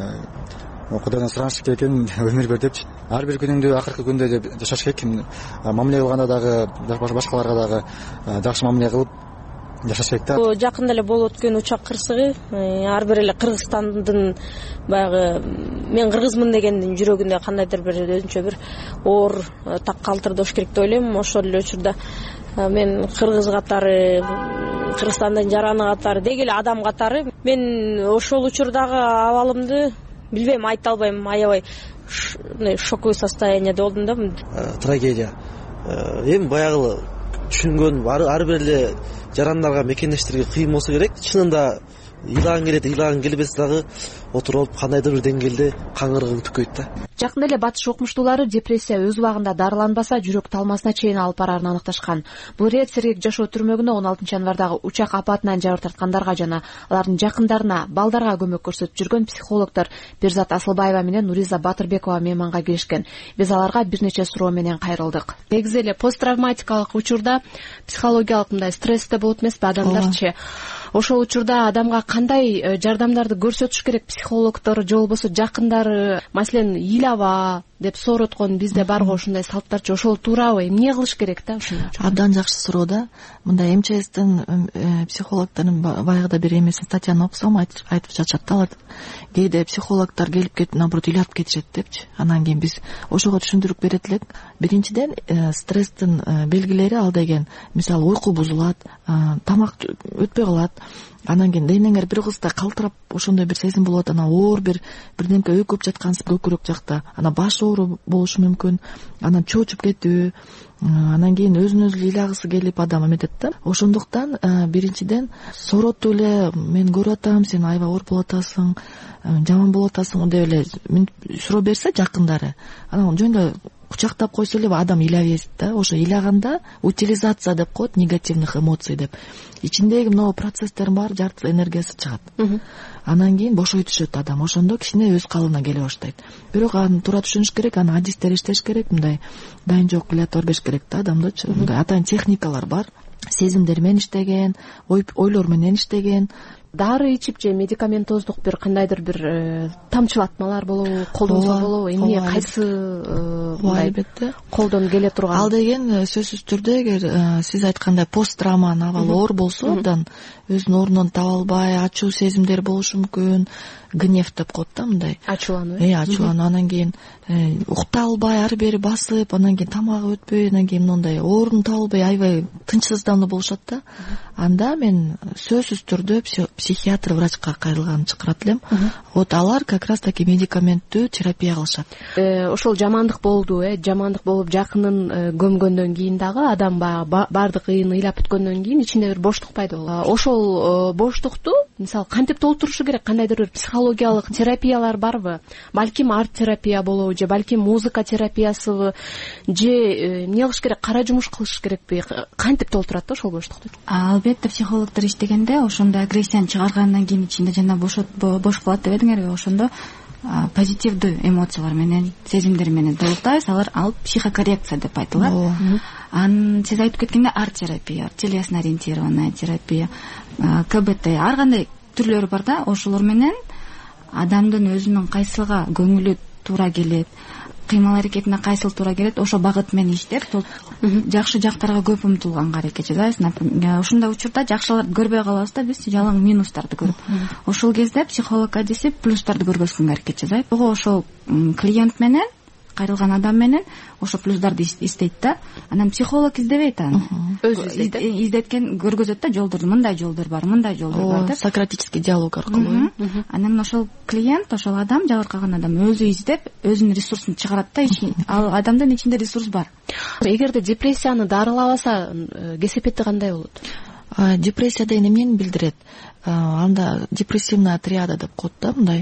Кудайдан сураныш керек экен, өмүр бер депчи. Ар бир күнүңдү акыркы күндө деп жашаш керек. Мамиле кылганда дагы башкаларга дагы жакшы мамиле кылып жашаш керек да. Жакында эле болуп өткөн учак кырсыгы ар бир эле Кыргызстандын баягы мен кыргызмын дегендин жүрөгүндө кандайдыр бир өзүнчө бир оор так калтырдош керек деп ойлойм. Ошол эле учурда мен кыргыз катары, Кыргызстандын жараны катары, деги эле адам катары мен ошол учурдагы абалымды билбейм, айта албайм. Аябай шоковый состоянияда болдум да. Трагедия. Эми баягы түшүнгөн ар бир эле жарандарга, мекендештерге кыйын болсо керек. Чынында ыйлагың келет, ыйлагың келбесе дагы отуруп кандайдыр бир деңгээлде каңырыгың түкөйт да. Жакында эле батыш окумуштуулары депрессия өз убагында дарыланбаса жүрөк талмасына чейин алып барарын аныкташкан. Бул рет сергек жашоо түрмөгүнө 16 январдагы учак апатынан жабыр тарткандарга жана алардын жакындарына, балдарга көмөк көрсөтүп жүргөн психологдор Берзат Асылбаева менен Нуриза Батырбекова мейманга келишкен. Биз аларга бир нече суроо менен кайрылдык. Негизи эле посттравматикалык учурда психологиялык мындай стрессте болот эмеспи адамдарчы? Ошол учурда адамга кандай жардамдарды көрсөтүш керек психологдор же болбосо жакындары? Маселен, ыйлаба деп сороткон бизде барго ушундай салттарчы, ошол туурабы? Эмне кылыш керек да ушуну? Абдан жакшы суроо да. Мындай МЧСтин психологдордун баягыда бир эмесин статьяны окусам айтып жатышат да. Кээде психологдор келип кетип, наоборот, ыйлап кетишет депчи. Анан кийин биз ошого түшүндүрүп берет элек. Биринчиден, стресстин белгилери ал деген, мисалы, уйку бузулат, тамак өтпөй калат, анан кийин денеңер бир кызда калтырап ошондой бир сезим болот, анан оор бирдемке өкүп жаткансыз көкүрөк жакта, анан баш оору болушу мүмкүн, анан чоочуп кетүү, анан кийин өзүн өзү ыйлагысы келип адам эметет да. Ошондуктан биринчиден сооротуп эле мен көрүп атам, сен аябай ооруп болуп атасың, жаман болуп атасың деп эле суроо берсе жакындары, анан жөн эле кучактап койсо эле адам ыйлай берет да. Ошо ыйлаганда утилизация деп коет, негативных эмоций деп. Ичиндеги мына процесстердин баары жартылай энергиясы чыгат. Анан кийин бошой түшөт адам. Ошондо кичине өз калыбына келе баштайт. Бирок аны туура түшүнүш керек, аны адистер иштеш керек, мындай дайын жок илат бербеш керек да адамдычы. Мындай атайын техникалар бар. Сезимдер менен иштеген, ойлор менен иштеген. Дары ичип же медикаментоздук бир кандайдыр бир тамчылатмалар болобу, колдонсо болобу, эмне кайсы албетте колдон келе турган? Ал деген сөзсүз түрдө эгер сиз айткандай пост травманын абалы оор болсо, абдан өзүнүн ордунун таба албай, ачуу сезимдер болушу мүмкүн, гнев деп коет да, мындай ачуулануу. Ачуулануу, анан кийин укта албай, ары бери басып, анан кийин тамагы өтпөй, анан кийин мындай орун таба албай, аябай тынчсыздануу болушат да. Анда мен сөзсүз түрдө психиатр врачка кайрылганын чакырат элем. Вот алар как раз таки медикаменттүү терапия кылышат. Ошол жамандык болду, жамандык болуп жакынын көмгөндөн кийин дагы адам бардыгын ыйлап бүткөндөн кийин ичинде бир боштук пайда болот. Ошол боштукту мисалы кантип толтурушу керек? Кандайдыр бир психологиялык терапиялар барбы? Балким арт терапия болобу, же балким музыка терапиясыбы, же эмне кылыш керек? Кара жумуш кылыш керекпи? Кантип толтурат да ошол боштукту? Албетте психологдор иштегенде ошондой агрессияны чыгаргандан кийин ичинде жана бош калат деп эдиңерби, ошондо позитивдүү эмоциялар менен, сезимдер менен толуктайбыз. Ал психокоррекция деп айтылат. Сиз айтып кеткенде арт терапия, телесно ориентированная терапия, КБТ, ар кандай түрлөрү бар да. Ошолор менен адамдын өзүнүн кайсылга көңүлү туура келет, кыймыл аракетине кайсыл туура келет, ошо багыт менен иштеп жакшы жактарга көп умтулганга аракет жасайбыз. Ушундай учурда жакшыларды көрбөй калабыз да, биз жалаң минустарды көрүп. Ошол кезде психолог адиси плюстарды көргөзгөнгө аракет жасайт. Ошол клиент менен, кайрылган адам менен ошо плюстарды издейт да. Анан психолог издебейт аны. Өзү издеткен көргөзөт да, жолдорду, мындай жолдор бар, мындай жолдор бар деп. Сократический диалог аркылуу. Анан ошол клиент, ошол адам, жабыркаган адам өзү издеп, өзүнүн ресурсун чыгарат да. Ал адамдын ичинде ресурс бар. Эгерде депрессияны дарылабаса, кесепети кандай болот? Депрессия деген эмнени билдирет? Анда депрессивная триада деп коет да, мындай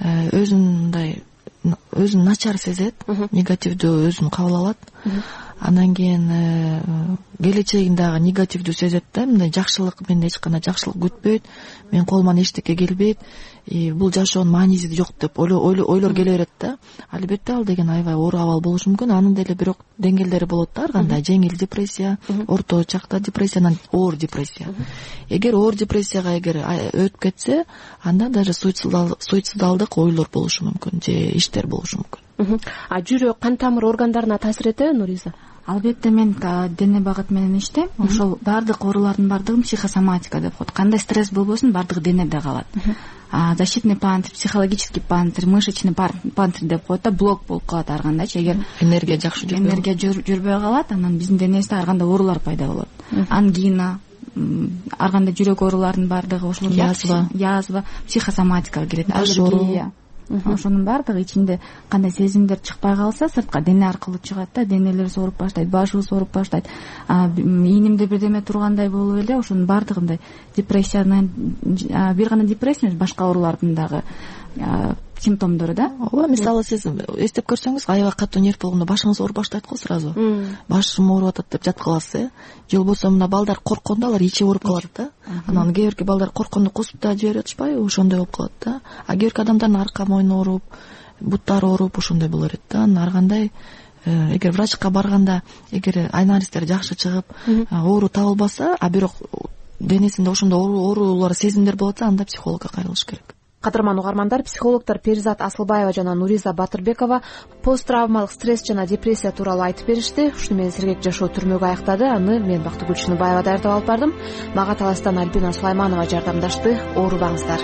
өзүн начар сезет, негативдүү өзүн кабыл алат. Анан кийин келечегин дагы негативдүү сезет да, мындай жакшылык, менде эч кандай жакшылык күтпөйт, менин колуман эчтеке келбейт, бул жашоонун мааниси жок деп ойлор келе берет да. Албетте ал деген аябай оор абал болушу мүмкүн. Анын деле бирок деңгээлдери болот да, ар кандай жеңил депрессия, орто чакта депрессия, анан оор депрессия. Эгер оор депрессияга өтүп кетсе, анда даже суицидалдык ойлор болушу мүмкүн, же иштер болушу мүмкүн. Жүрөк, кан тамыр органдарына таасир этеби, Нуриза? Албетте мен дене багыт менен иштейм. Ошол бардык оорулардын бардыгын психосоматика деп коет. Кандай стресс болбосун, бардыгы денеде калат. Защитный панцирь, психологический панцирь, мышечный панцирь деп коет да, блок болуп калат ар кандайчы. Эгер энергия жакшы жүрбөй калат, анан биздин денебизде ар кандай оорулар пайда болот. Ангина, ар кандай жүрөк ооруларынын бардыгы, ошол язва, психосоматикага кирет, аллергия. Ошонун бардыгы ичинде кандай сезимдер чыкпай калса, сыртка дене аркылуу чыгат да, денелер ооруп баштайт, башыбыз ооруп баштайт, ийнимде бирдеме тургандай болуп эле, ошонун бардыгындай депрессиянын, бир гана депрессия эмес, башка оорулардын дагы симптомдору да. Ооба, мисалы сиз эстеп көрсөңүз, аябай катуу нерв болгондо башыңыз ооруп баштайт го сразу. Башым ооруп атат деп жатып каласыз, же болбосо мына балдар корккондо алар ичи ооруп калат да. Анан кээ бирки балдар корккондо кусуп да жиберип атышпайбы, ошондой болуп калат да. Кээ бирки адамдардын арка мойну ооруп, буттары ооруп, ошондой боло берет да. Ар кандай эгер врачка барганда, эгер анализдер жакшы чыгып, оору табылбаса, бирок денесинде ошондой оорулар, сезимдер болот, анда психологко кайрылыш керек. Кадырман угармандар, психологдор Перизат Асылбаева жана Нуриза Батырбекова посттравмалык стресс жана депрессия тууралуу айтып беришти. Ушуну менен сергек жашоо түрмөгө аяктады. Аны мен Бактыгүл Чыныбаева даярдап алып бардым. Мага таластан Альбина Сулайманова жардамдашты. Оорубаңыздар.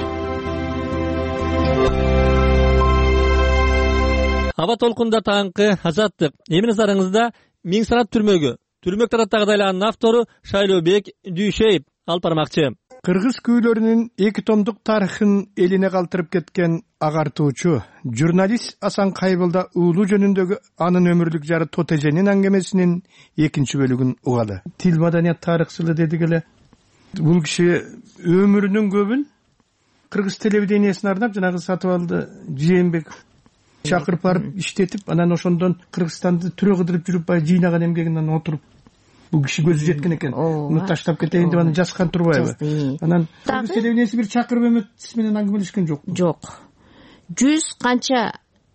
Аба толкунда таңкы азаттык. Эмне зарыңызда Миң санат түрмөгү. Түрмөк тараптагы дайланын автору Шайлообек Дүйшеев алып бармакчы. Кыргыз күүлөрүнүн 2 томдук тарыхын элине калтырып кеткен агартуучу журналист Асан Кайбылда уулу жөнүндөгү анын өмүрлүк жары Тотеженин аңгемесинин 2 бөлүгүн угалы. Тил маданият тарыхчылы дедик эле. Бул киши өмүрүнүн көбүн кыргыз телевидениясына арнап жанагы сатып алды Жээнбек чакырып барып иштетип, анан ошондон Кыргызстанды түрө кыдырып жүрүп баягы жыйнаган эмгегинен отуруп бул киши көзү жеткен экен. Муну таштап кетейин деп аны жазган турбайбы? Анан кыргыз телевидениясы бир чакырып эметиси менен аңгемелешкен жокпу? Жок. 100 канча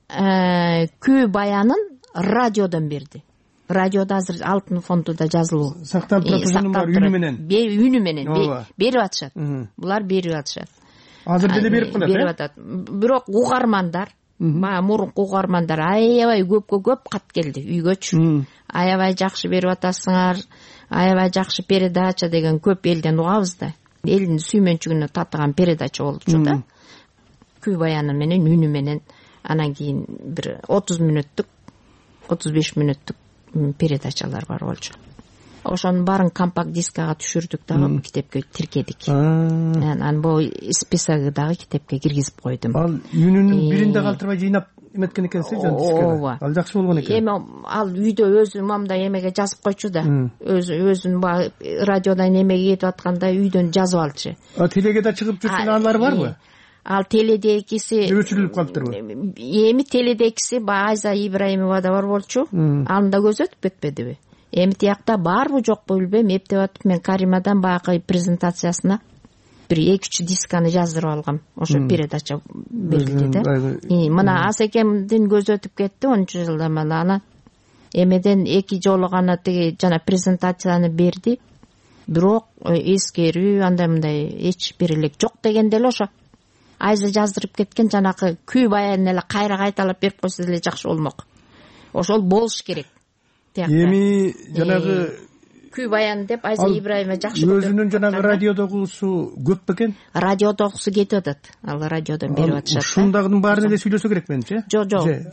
күү баянын радиодон берди. Радиода азыр алтын фондунда жазылуу. Сактап турат бар үнү менен. Үнү менен берип атышат. Булар берип атышат. Азыр деле берип калат. Берип атат. Бирок угармандар, мурунку угармандар аябай көп кат келди үйгөчү. Аябай жакшы берип атасыңар, аябай жакшы передача деген көп элден угабыз да. Элдин сүймөнчүгүнө татыган передача болчу да. Күү баяны менен үнү менен анан кийин бир 30 мүнөттүк, 35 мүнөттүк передачалар бар болчу. Ошонун баарын компакт дискага түшүрдүк дагы китепке тиркедик. Анан бул списогу дагы китепке киргизип койдум. Ал үнүнүн биринде калтырбай жыйнап эметкен экенсиз, дискага. Ал жакшы болгон экен. Эми ал үйдө өзү момда эмеге жазып койчу да. Өзүн радиодан эмеге кетип атканда үйдөн жазып алчу. Телеге да чыгып жүргөн анлар барбы? Ал теледекиси өчүрүлүп калыптырбы? Эми теледекиси Айза Ибраимова да бар болчу. Анда көз өтүп кетпедиби? Эми тиякта барбы жокпу билбейм, эптеп атып мен Каримадан баягы презентациясына бир 2-3 дисканы жаздырып алгам. Ошо передача берилди да. Мына Асекемдин көз өтүп кетти 10 жылдан бери. Анан эмеден 2 жолу гана тиги жана презентацияны берди. Бирок эскерүү андай мындай эч бир эле жок дегенде эле ошо Айза жаздырып кеткен жанакы күү баянын эле кайра кайталап берип койсо деле жакшы болмок. Ошол болуш керек. Эми жанагы күү баян деп Айза Ибраимова жакшы көрүп. Өзүнүн жанагы радиодогусу көп бекен? Радиодогусу кетип атат. Ал радиодон берип атышат. Ушундагынын баарын эле сүйлөсө керек менимче. Жок,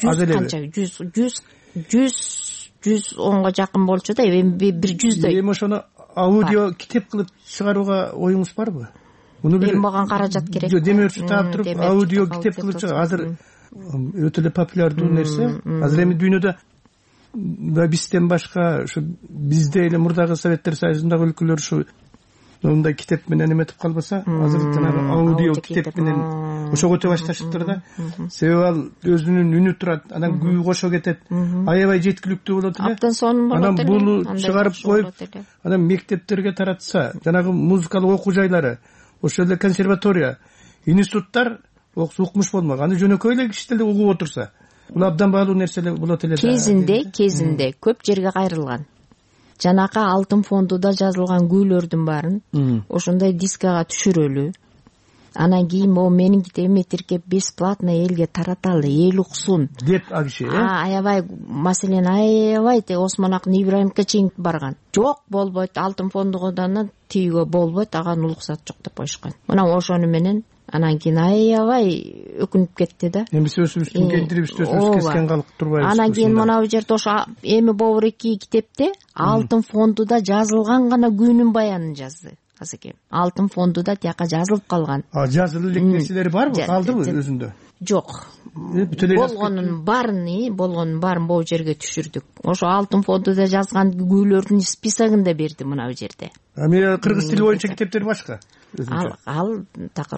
110го жакын болчу да, эми бир 100дөй. Эми ошону аудио китеп кылып чыгарууга оюңуз барбы? Эми мага каражат керек. Демирчи таап туруп аудио китеп кылып чыгар. Азыр өтө эле популярдуу нерсе. Азыр эми дүйнөдө бизден башка ушу бизде эле мурдагы Советтер Союзундагы өлкөлөр ушу мындай китеп менен эметип калбаса, азыр жанагы аудио китеп менен ошого өтө башташыптыр да. Себеби ал өзүнүн үнү турат, анан күү кошо кетет. Аябай жеткиликтүү болот эле. Анан буну чыгарып коюп, анан мектептерге таратса, жанагы музыкалык окуу жайлары, ошол эле консерватория, институттар укмуш болмок. Аны жөнөкөй эле киши деле угуп отурса, бул абдан баалуу нерселер болот эле. Кезинде көп жерге кайрылган. Жанакы алтын фондуда жазылган күүлөрдүн баарын ошондой дискага түшүрөлү. Анан кийин могу менин китебиме тиркеп бесплатно элге тараталы, эл уксун деп агышы. Аябай, маселен аябай Осмон Акын Ибраимовго чейин барган. Жок, болбойт, алтын фондугудан тийгө болбойт, ага уруксат жок деп коюшкан. Мына ошону менен анан кийин аябай өкүнүп кетти да. Эми сөзүбүздүн кендирибизден кескен калып турбайбыз. Анан кийин мына бул жерде ошо эми Бобур 2 китепте алтын фондуда жазылган гана күнүн баянын жазды. Асекем. Алтын фондуда тияка жазылып калган. Жазылып элек нерселери барбы? Калдыбы өзүндө? Жок. Болгонун баарын бул жерге түшүрдүк. Ошо алтын фондуда жазган күйлөрдүн списогун да берди мына бул жерде. Эми кыргыз тили боюнча китептер башка. Ал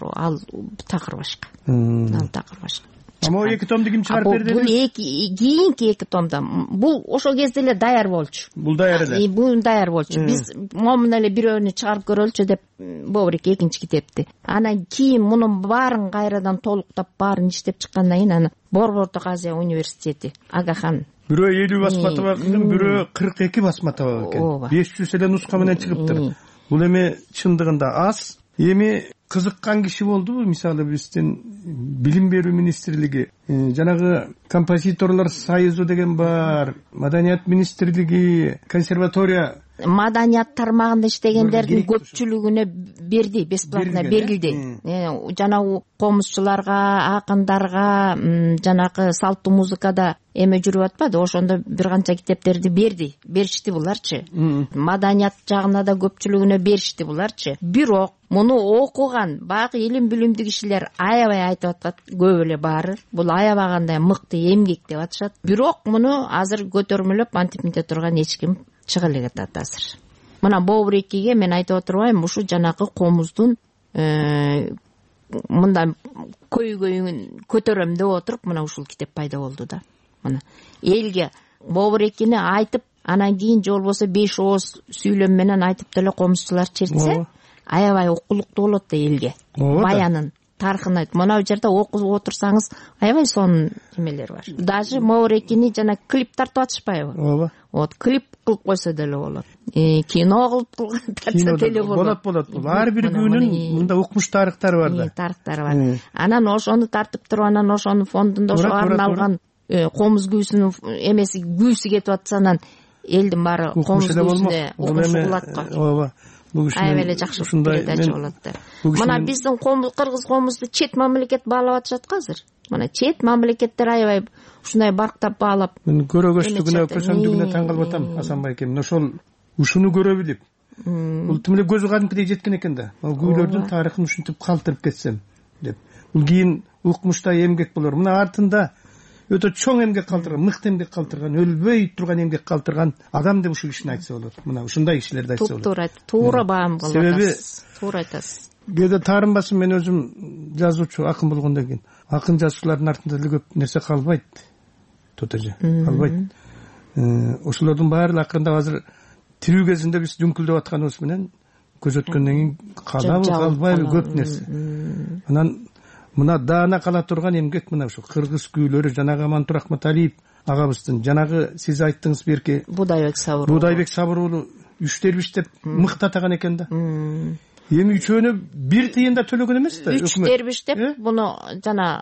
такыр башка. Ал такыр башка. Ама 2 томду ким чыгарып берди? Бул кийинки 2 томда. Бул ошол кезде эле даяр болчу. Бул даяр эле. Бул даяр болчу. Биз момун эле бирөөнү чыгарып көрөлчү деп Бобур 2 экинчи китепти. Анан кийин мунун баарын кайрадан толуктап баарын иштеп чыккандан кийин аны Борбордук Азия университети Агахан. Бирөө 50 басма табак кылган, бирөө 42 басма табак экен. 500 эле нуска менен чыгыптыр. Бул эми чындыгында аз. Эми кызыккан киши болдубу? Мисалы биздин билим берүү министрлиги жанагы композиторлор союзу деген бар, маданият министрлиги, консерватория, маданият тармагында иштегендердин көпчүлүгүнө берди, бесплатно берилди. Жанагы комузчуларга, акындарга, жанагы салттуу музыкада эме жүрүп атпады, ошондо бир канча китептерди беришти буларчы. Маданият жагына да көпчүлүгүнө беришти буларчы. Бирок муну окуган баягы илим билимдүү кишилер аябай айтып атат, көп эле баары. Бул аябагандай мыкты эмгек деп атышат. Бирок муну азыр көтөрмөлөп антип мынте турган эч ким чыга элек атат азыр. Мына Бобурекиге мен айтып отурбайм, ушу жанагы комуздун мындай көйгөйүн көтөрөм деп отуруп мына ушул китеп пайда болду да. Мына элге Бобурекини айтып, анан кийин же болбосо 5 ооз сүйлөм менен айтып деле комузчулар чертсе, аябай окулуктуу болот да элге. Баянын тарыхын айтып, мына жерде окуп отурсаңыз аябай сонун эмелер бар. Даже Бобурекини жана клип тартып атышпайбы? Ооба. Вот клип кылып койсо деле болот. Кино кылып тартса деле болот. Болот. Ар бир күнүн мында окумуш тарыхтары бар да. Тарыхтары бар. Анан ошону тартып туруп, анан ошонун фондунда ошо арналган комуз күүсүнүн эмеси күүсү кетип атса, анан элдин баары комуз күүсүнө окумуш кылат го. Ооба. Аябай эле жакшы передача болот да. Мына биздин кыргыз комузду чет мамлекет баалап атышат азыр. Мына чет мамлекеттер аябай ушундай барктап баалап. Мен көрөгөчтүгүнө, көсөмдүгүнө таң калып атам, Асанбай экен. Ошол ушуну көрө билип, бул тим эле көзү кадимкидей жеткен экен да. Ал күүлөрдүн тарыхын ушинтип калтырып кетсем деп. Бул кийин укмуштай эмгек болор. Мына артында өтө чоң эмгек калтырган, мыкты эмгек калтырган, өлбөй турган эмгек калтырган адам деп ушул кишини айтса болот. Мына ушундай кишилерди айтса болот. Туура айт, туура баам кылып атасыз. Туура айтасыз. Кээде таарынбасын, мен өзүм жазуучу, акын болгондон кийин акын жазуучулардын артында деле көп нерсе калбайт. Тотоже калбайт. Ошолордун баары акырында азыр тирүү кезинде биз дүңкүлдөп атканыбыз менен көз өткөндөн кийин калбайбы көп нерсе. Анан мына даана кала турган эмгек мына ушу кыргыз күүлөрү, жанагы Амантур Акматалиев агабыздын, жанагы сиз айттыңыз берки Будайбек Сабыр уулу үчтөрбүш деп мыктатаган экен да. Эми үчөөнө бир тыйын да төлөгөн эмес да. Үчтөрбүш деп муну жана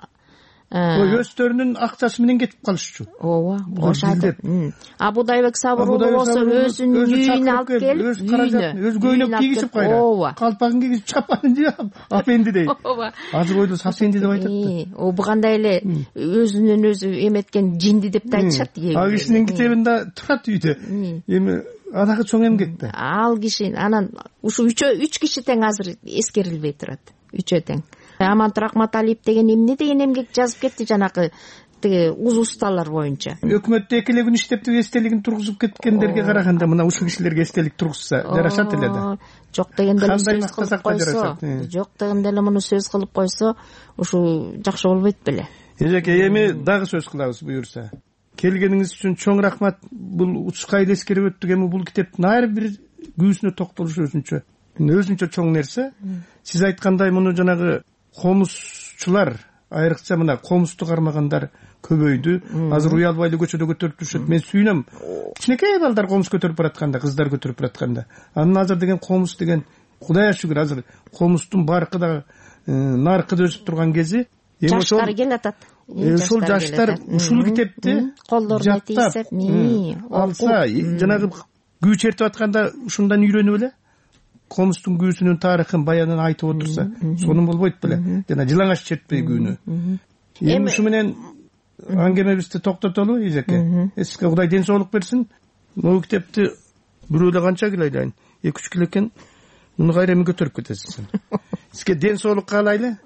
өздөрүнүн акчасы менен кетип калышчу. Ооба, ошо айтып. Будайбек Сабыр уулу болсо өзүнүн үйүнө алып келип, өз көйлөк кийгизип кайра, калпагын кийгизип, чапанын жаап, апенди дейт. Азыр ойду сапенди деп айтат да. Бу кандай эле өзүнүн өзү эметкен жинди деп да айтышат. Ал кишинин китебинде турат үйдө. Эми анакы чоң эмгек да. Ал киши анан ушу 3 киши тең азыр эскерилбей турат. 3 тең. Амантур Акматалиев деген эмне деген эмгек жазып кетти жанакы тиги уз усталар боюнча. Өкмөттө эки эле күн иштеп туруп эстелигин тургузуп кеткендерге караганда мына ушул кишилерге эстелик тургузса жарашат эле да. Жок дегенде сөз кылып койсо, жок дегенде эле муну сөз кылып койсо, ушу жакшы болбойт беле. Эжеке, эми дагы сөз кылабыз буюрса. Келгениңиз үчүн чоң рахмат. Бул учкайды эскерип өттүк. Эми бул китептин ар бир күүсүнө токтолуш өзүнчө чоң нерсе. Сиз айткандай муну жанагы комузчулар, айрыкча мына комузду кармагандар көбөйдү. Азыр уялбай эле көчөдө көтөрүп жүрүшөт. Мен сүйүнөм. Кичинекей балдар комуз көтөрүп баратканда, кыздар көтөрүп баратканда. Анын азыр деген комуз деген, Кудайга шүгүр, азыр комуздун баркы да наркы да өсүп турган кези. Жаштар келатат. Ушул жаштар ушул китепти колдоруна тийсеп, алса, жанагы күү чертип атканда ушундан үйрөнүп эле комуздун күүсүнүн тарыхын, баянын айтып отурса, сонун болбойт беле. Жана жылаңач чертпей күүнү. Эми ушу менен аңгемебизди токтотолу, эжеке. Сизге Кудай ден соолук берсин. Могу китепти бирөө эле канча кило айлайын? 2-3 кило экен. Муну кайра эми көтөрүп кетесиз. Сизге ден соолук каалайлы.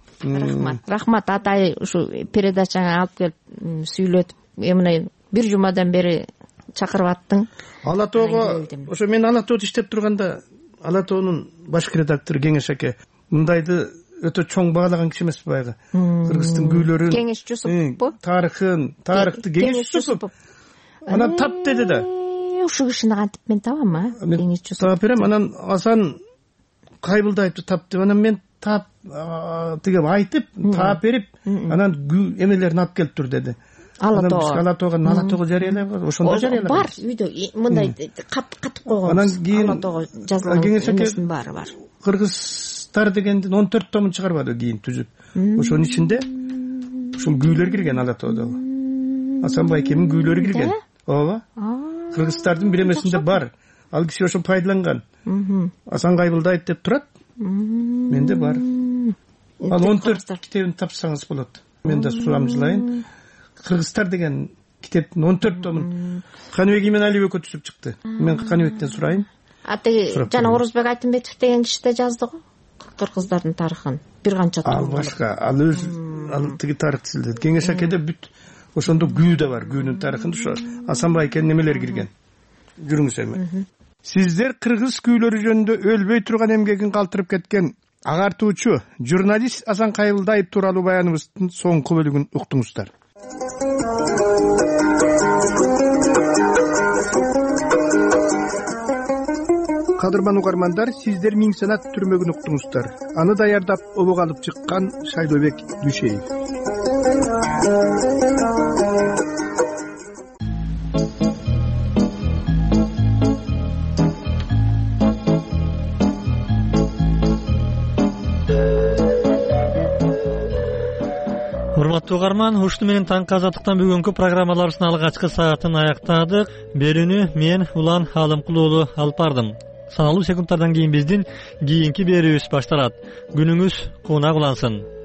Рахмат атай, ушу передачаңа алып келип сүйлөтүп, эмне бир жумадан бери чакырып аттың. Ала тоого, ошо мен Ала тоодо иштеп турганда, Ала тоонун башкы редактору Кеңеш аке мындайды өтө чоң баалаган киши эмес баягы. Кыргыздын күүлөрүн, Кеңеш Жусупов, тарыхты Кеңеш Жусупов. Анан тап деди да. Ушу кишини кантип мен табам, Кеңеш Жусупов. Таап берем, анан Асан Кайбылдаевди тап деп, анан мен тап тиге айтып, таап берип, анан эмелерин алып келип тур деди. Ала тоого жарыялай, ошондо жарыялай. Бар үйдө мындай катып койгон. Анан кийин Ала тоого жазылган эмесин баары бар. Кыргызстар дегендин 14 томун чыгарбады кийин түзүп. Ошонун ичинде ушул күүлөр кирген ала тоо дагы. Асан Байкемдин күүлөрү кирген. Ооба. Кыргыздардын бир эмесинде бар. Ал киши ошо пайдаланган. Асан Кайбылдаев деп турат. Менде бар. Ал 14 китебин тапсаңыз болот. Мен да сурамжылайын. Кыргызстар деген китептин 14 томун Каныбек Иманалиев экөө түзүп чыкты. Мен Каныбектен сурайын. Аты жана Орозбек Айтымбетов деген киши да жазды го. Кыргыздардын тарыхын бир канча том. Ал башка, ал өз ал тиги тарыхчылды. Кеңеш акеде бүт ошондо күү да бар. Күүнүн тарыхында ошо Асан Байкен немелер кирген. Жүрүңүз эми. Сиздер кыргыз күүлөрү жөнүндө өлбөй турган эмгегин калтырып кеткен агартуучу журналист Асан Кайбылдаев тууралуу баяныбыздын соңку бөлүгүн уктуңуздар. Кадырман угармандар, сиздер Миң санат түрмөгүн уктуңуздар. Аны даярдап обого алып чыккан Шайлообек Дүйшеев. Урматтуу угарман, ушуну менен таңкы азаттыктан бүгүнкү программаларыбыздын алгачкы саатын аяктадык. Берүүнү мен Улан Алымкул уулу алып бардым. Саналуу секундтардан кийин биздин кийинки берүүбүз башталат. Күнүңүз куунак улансын.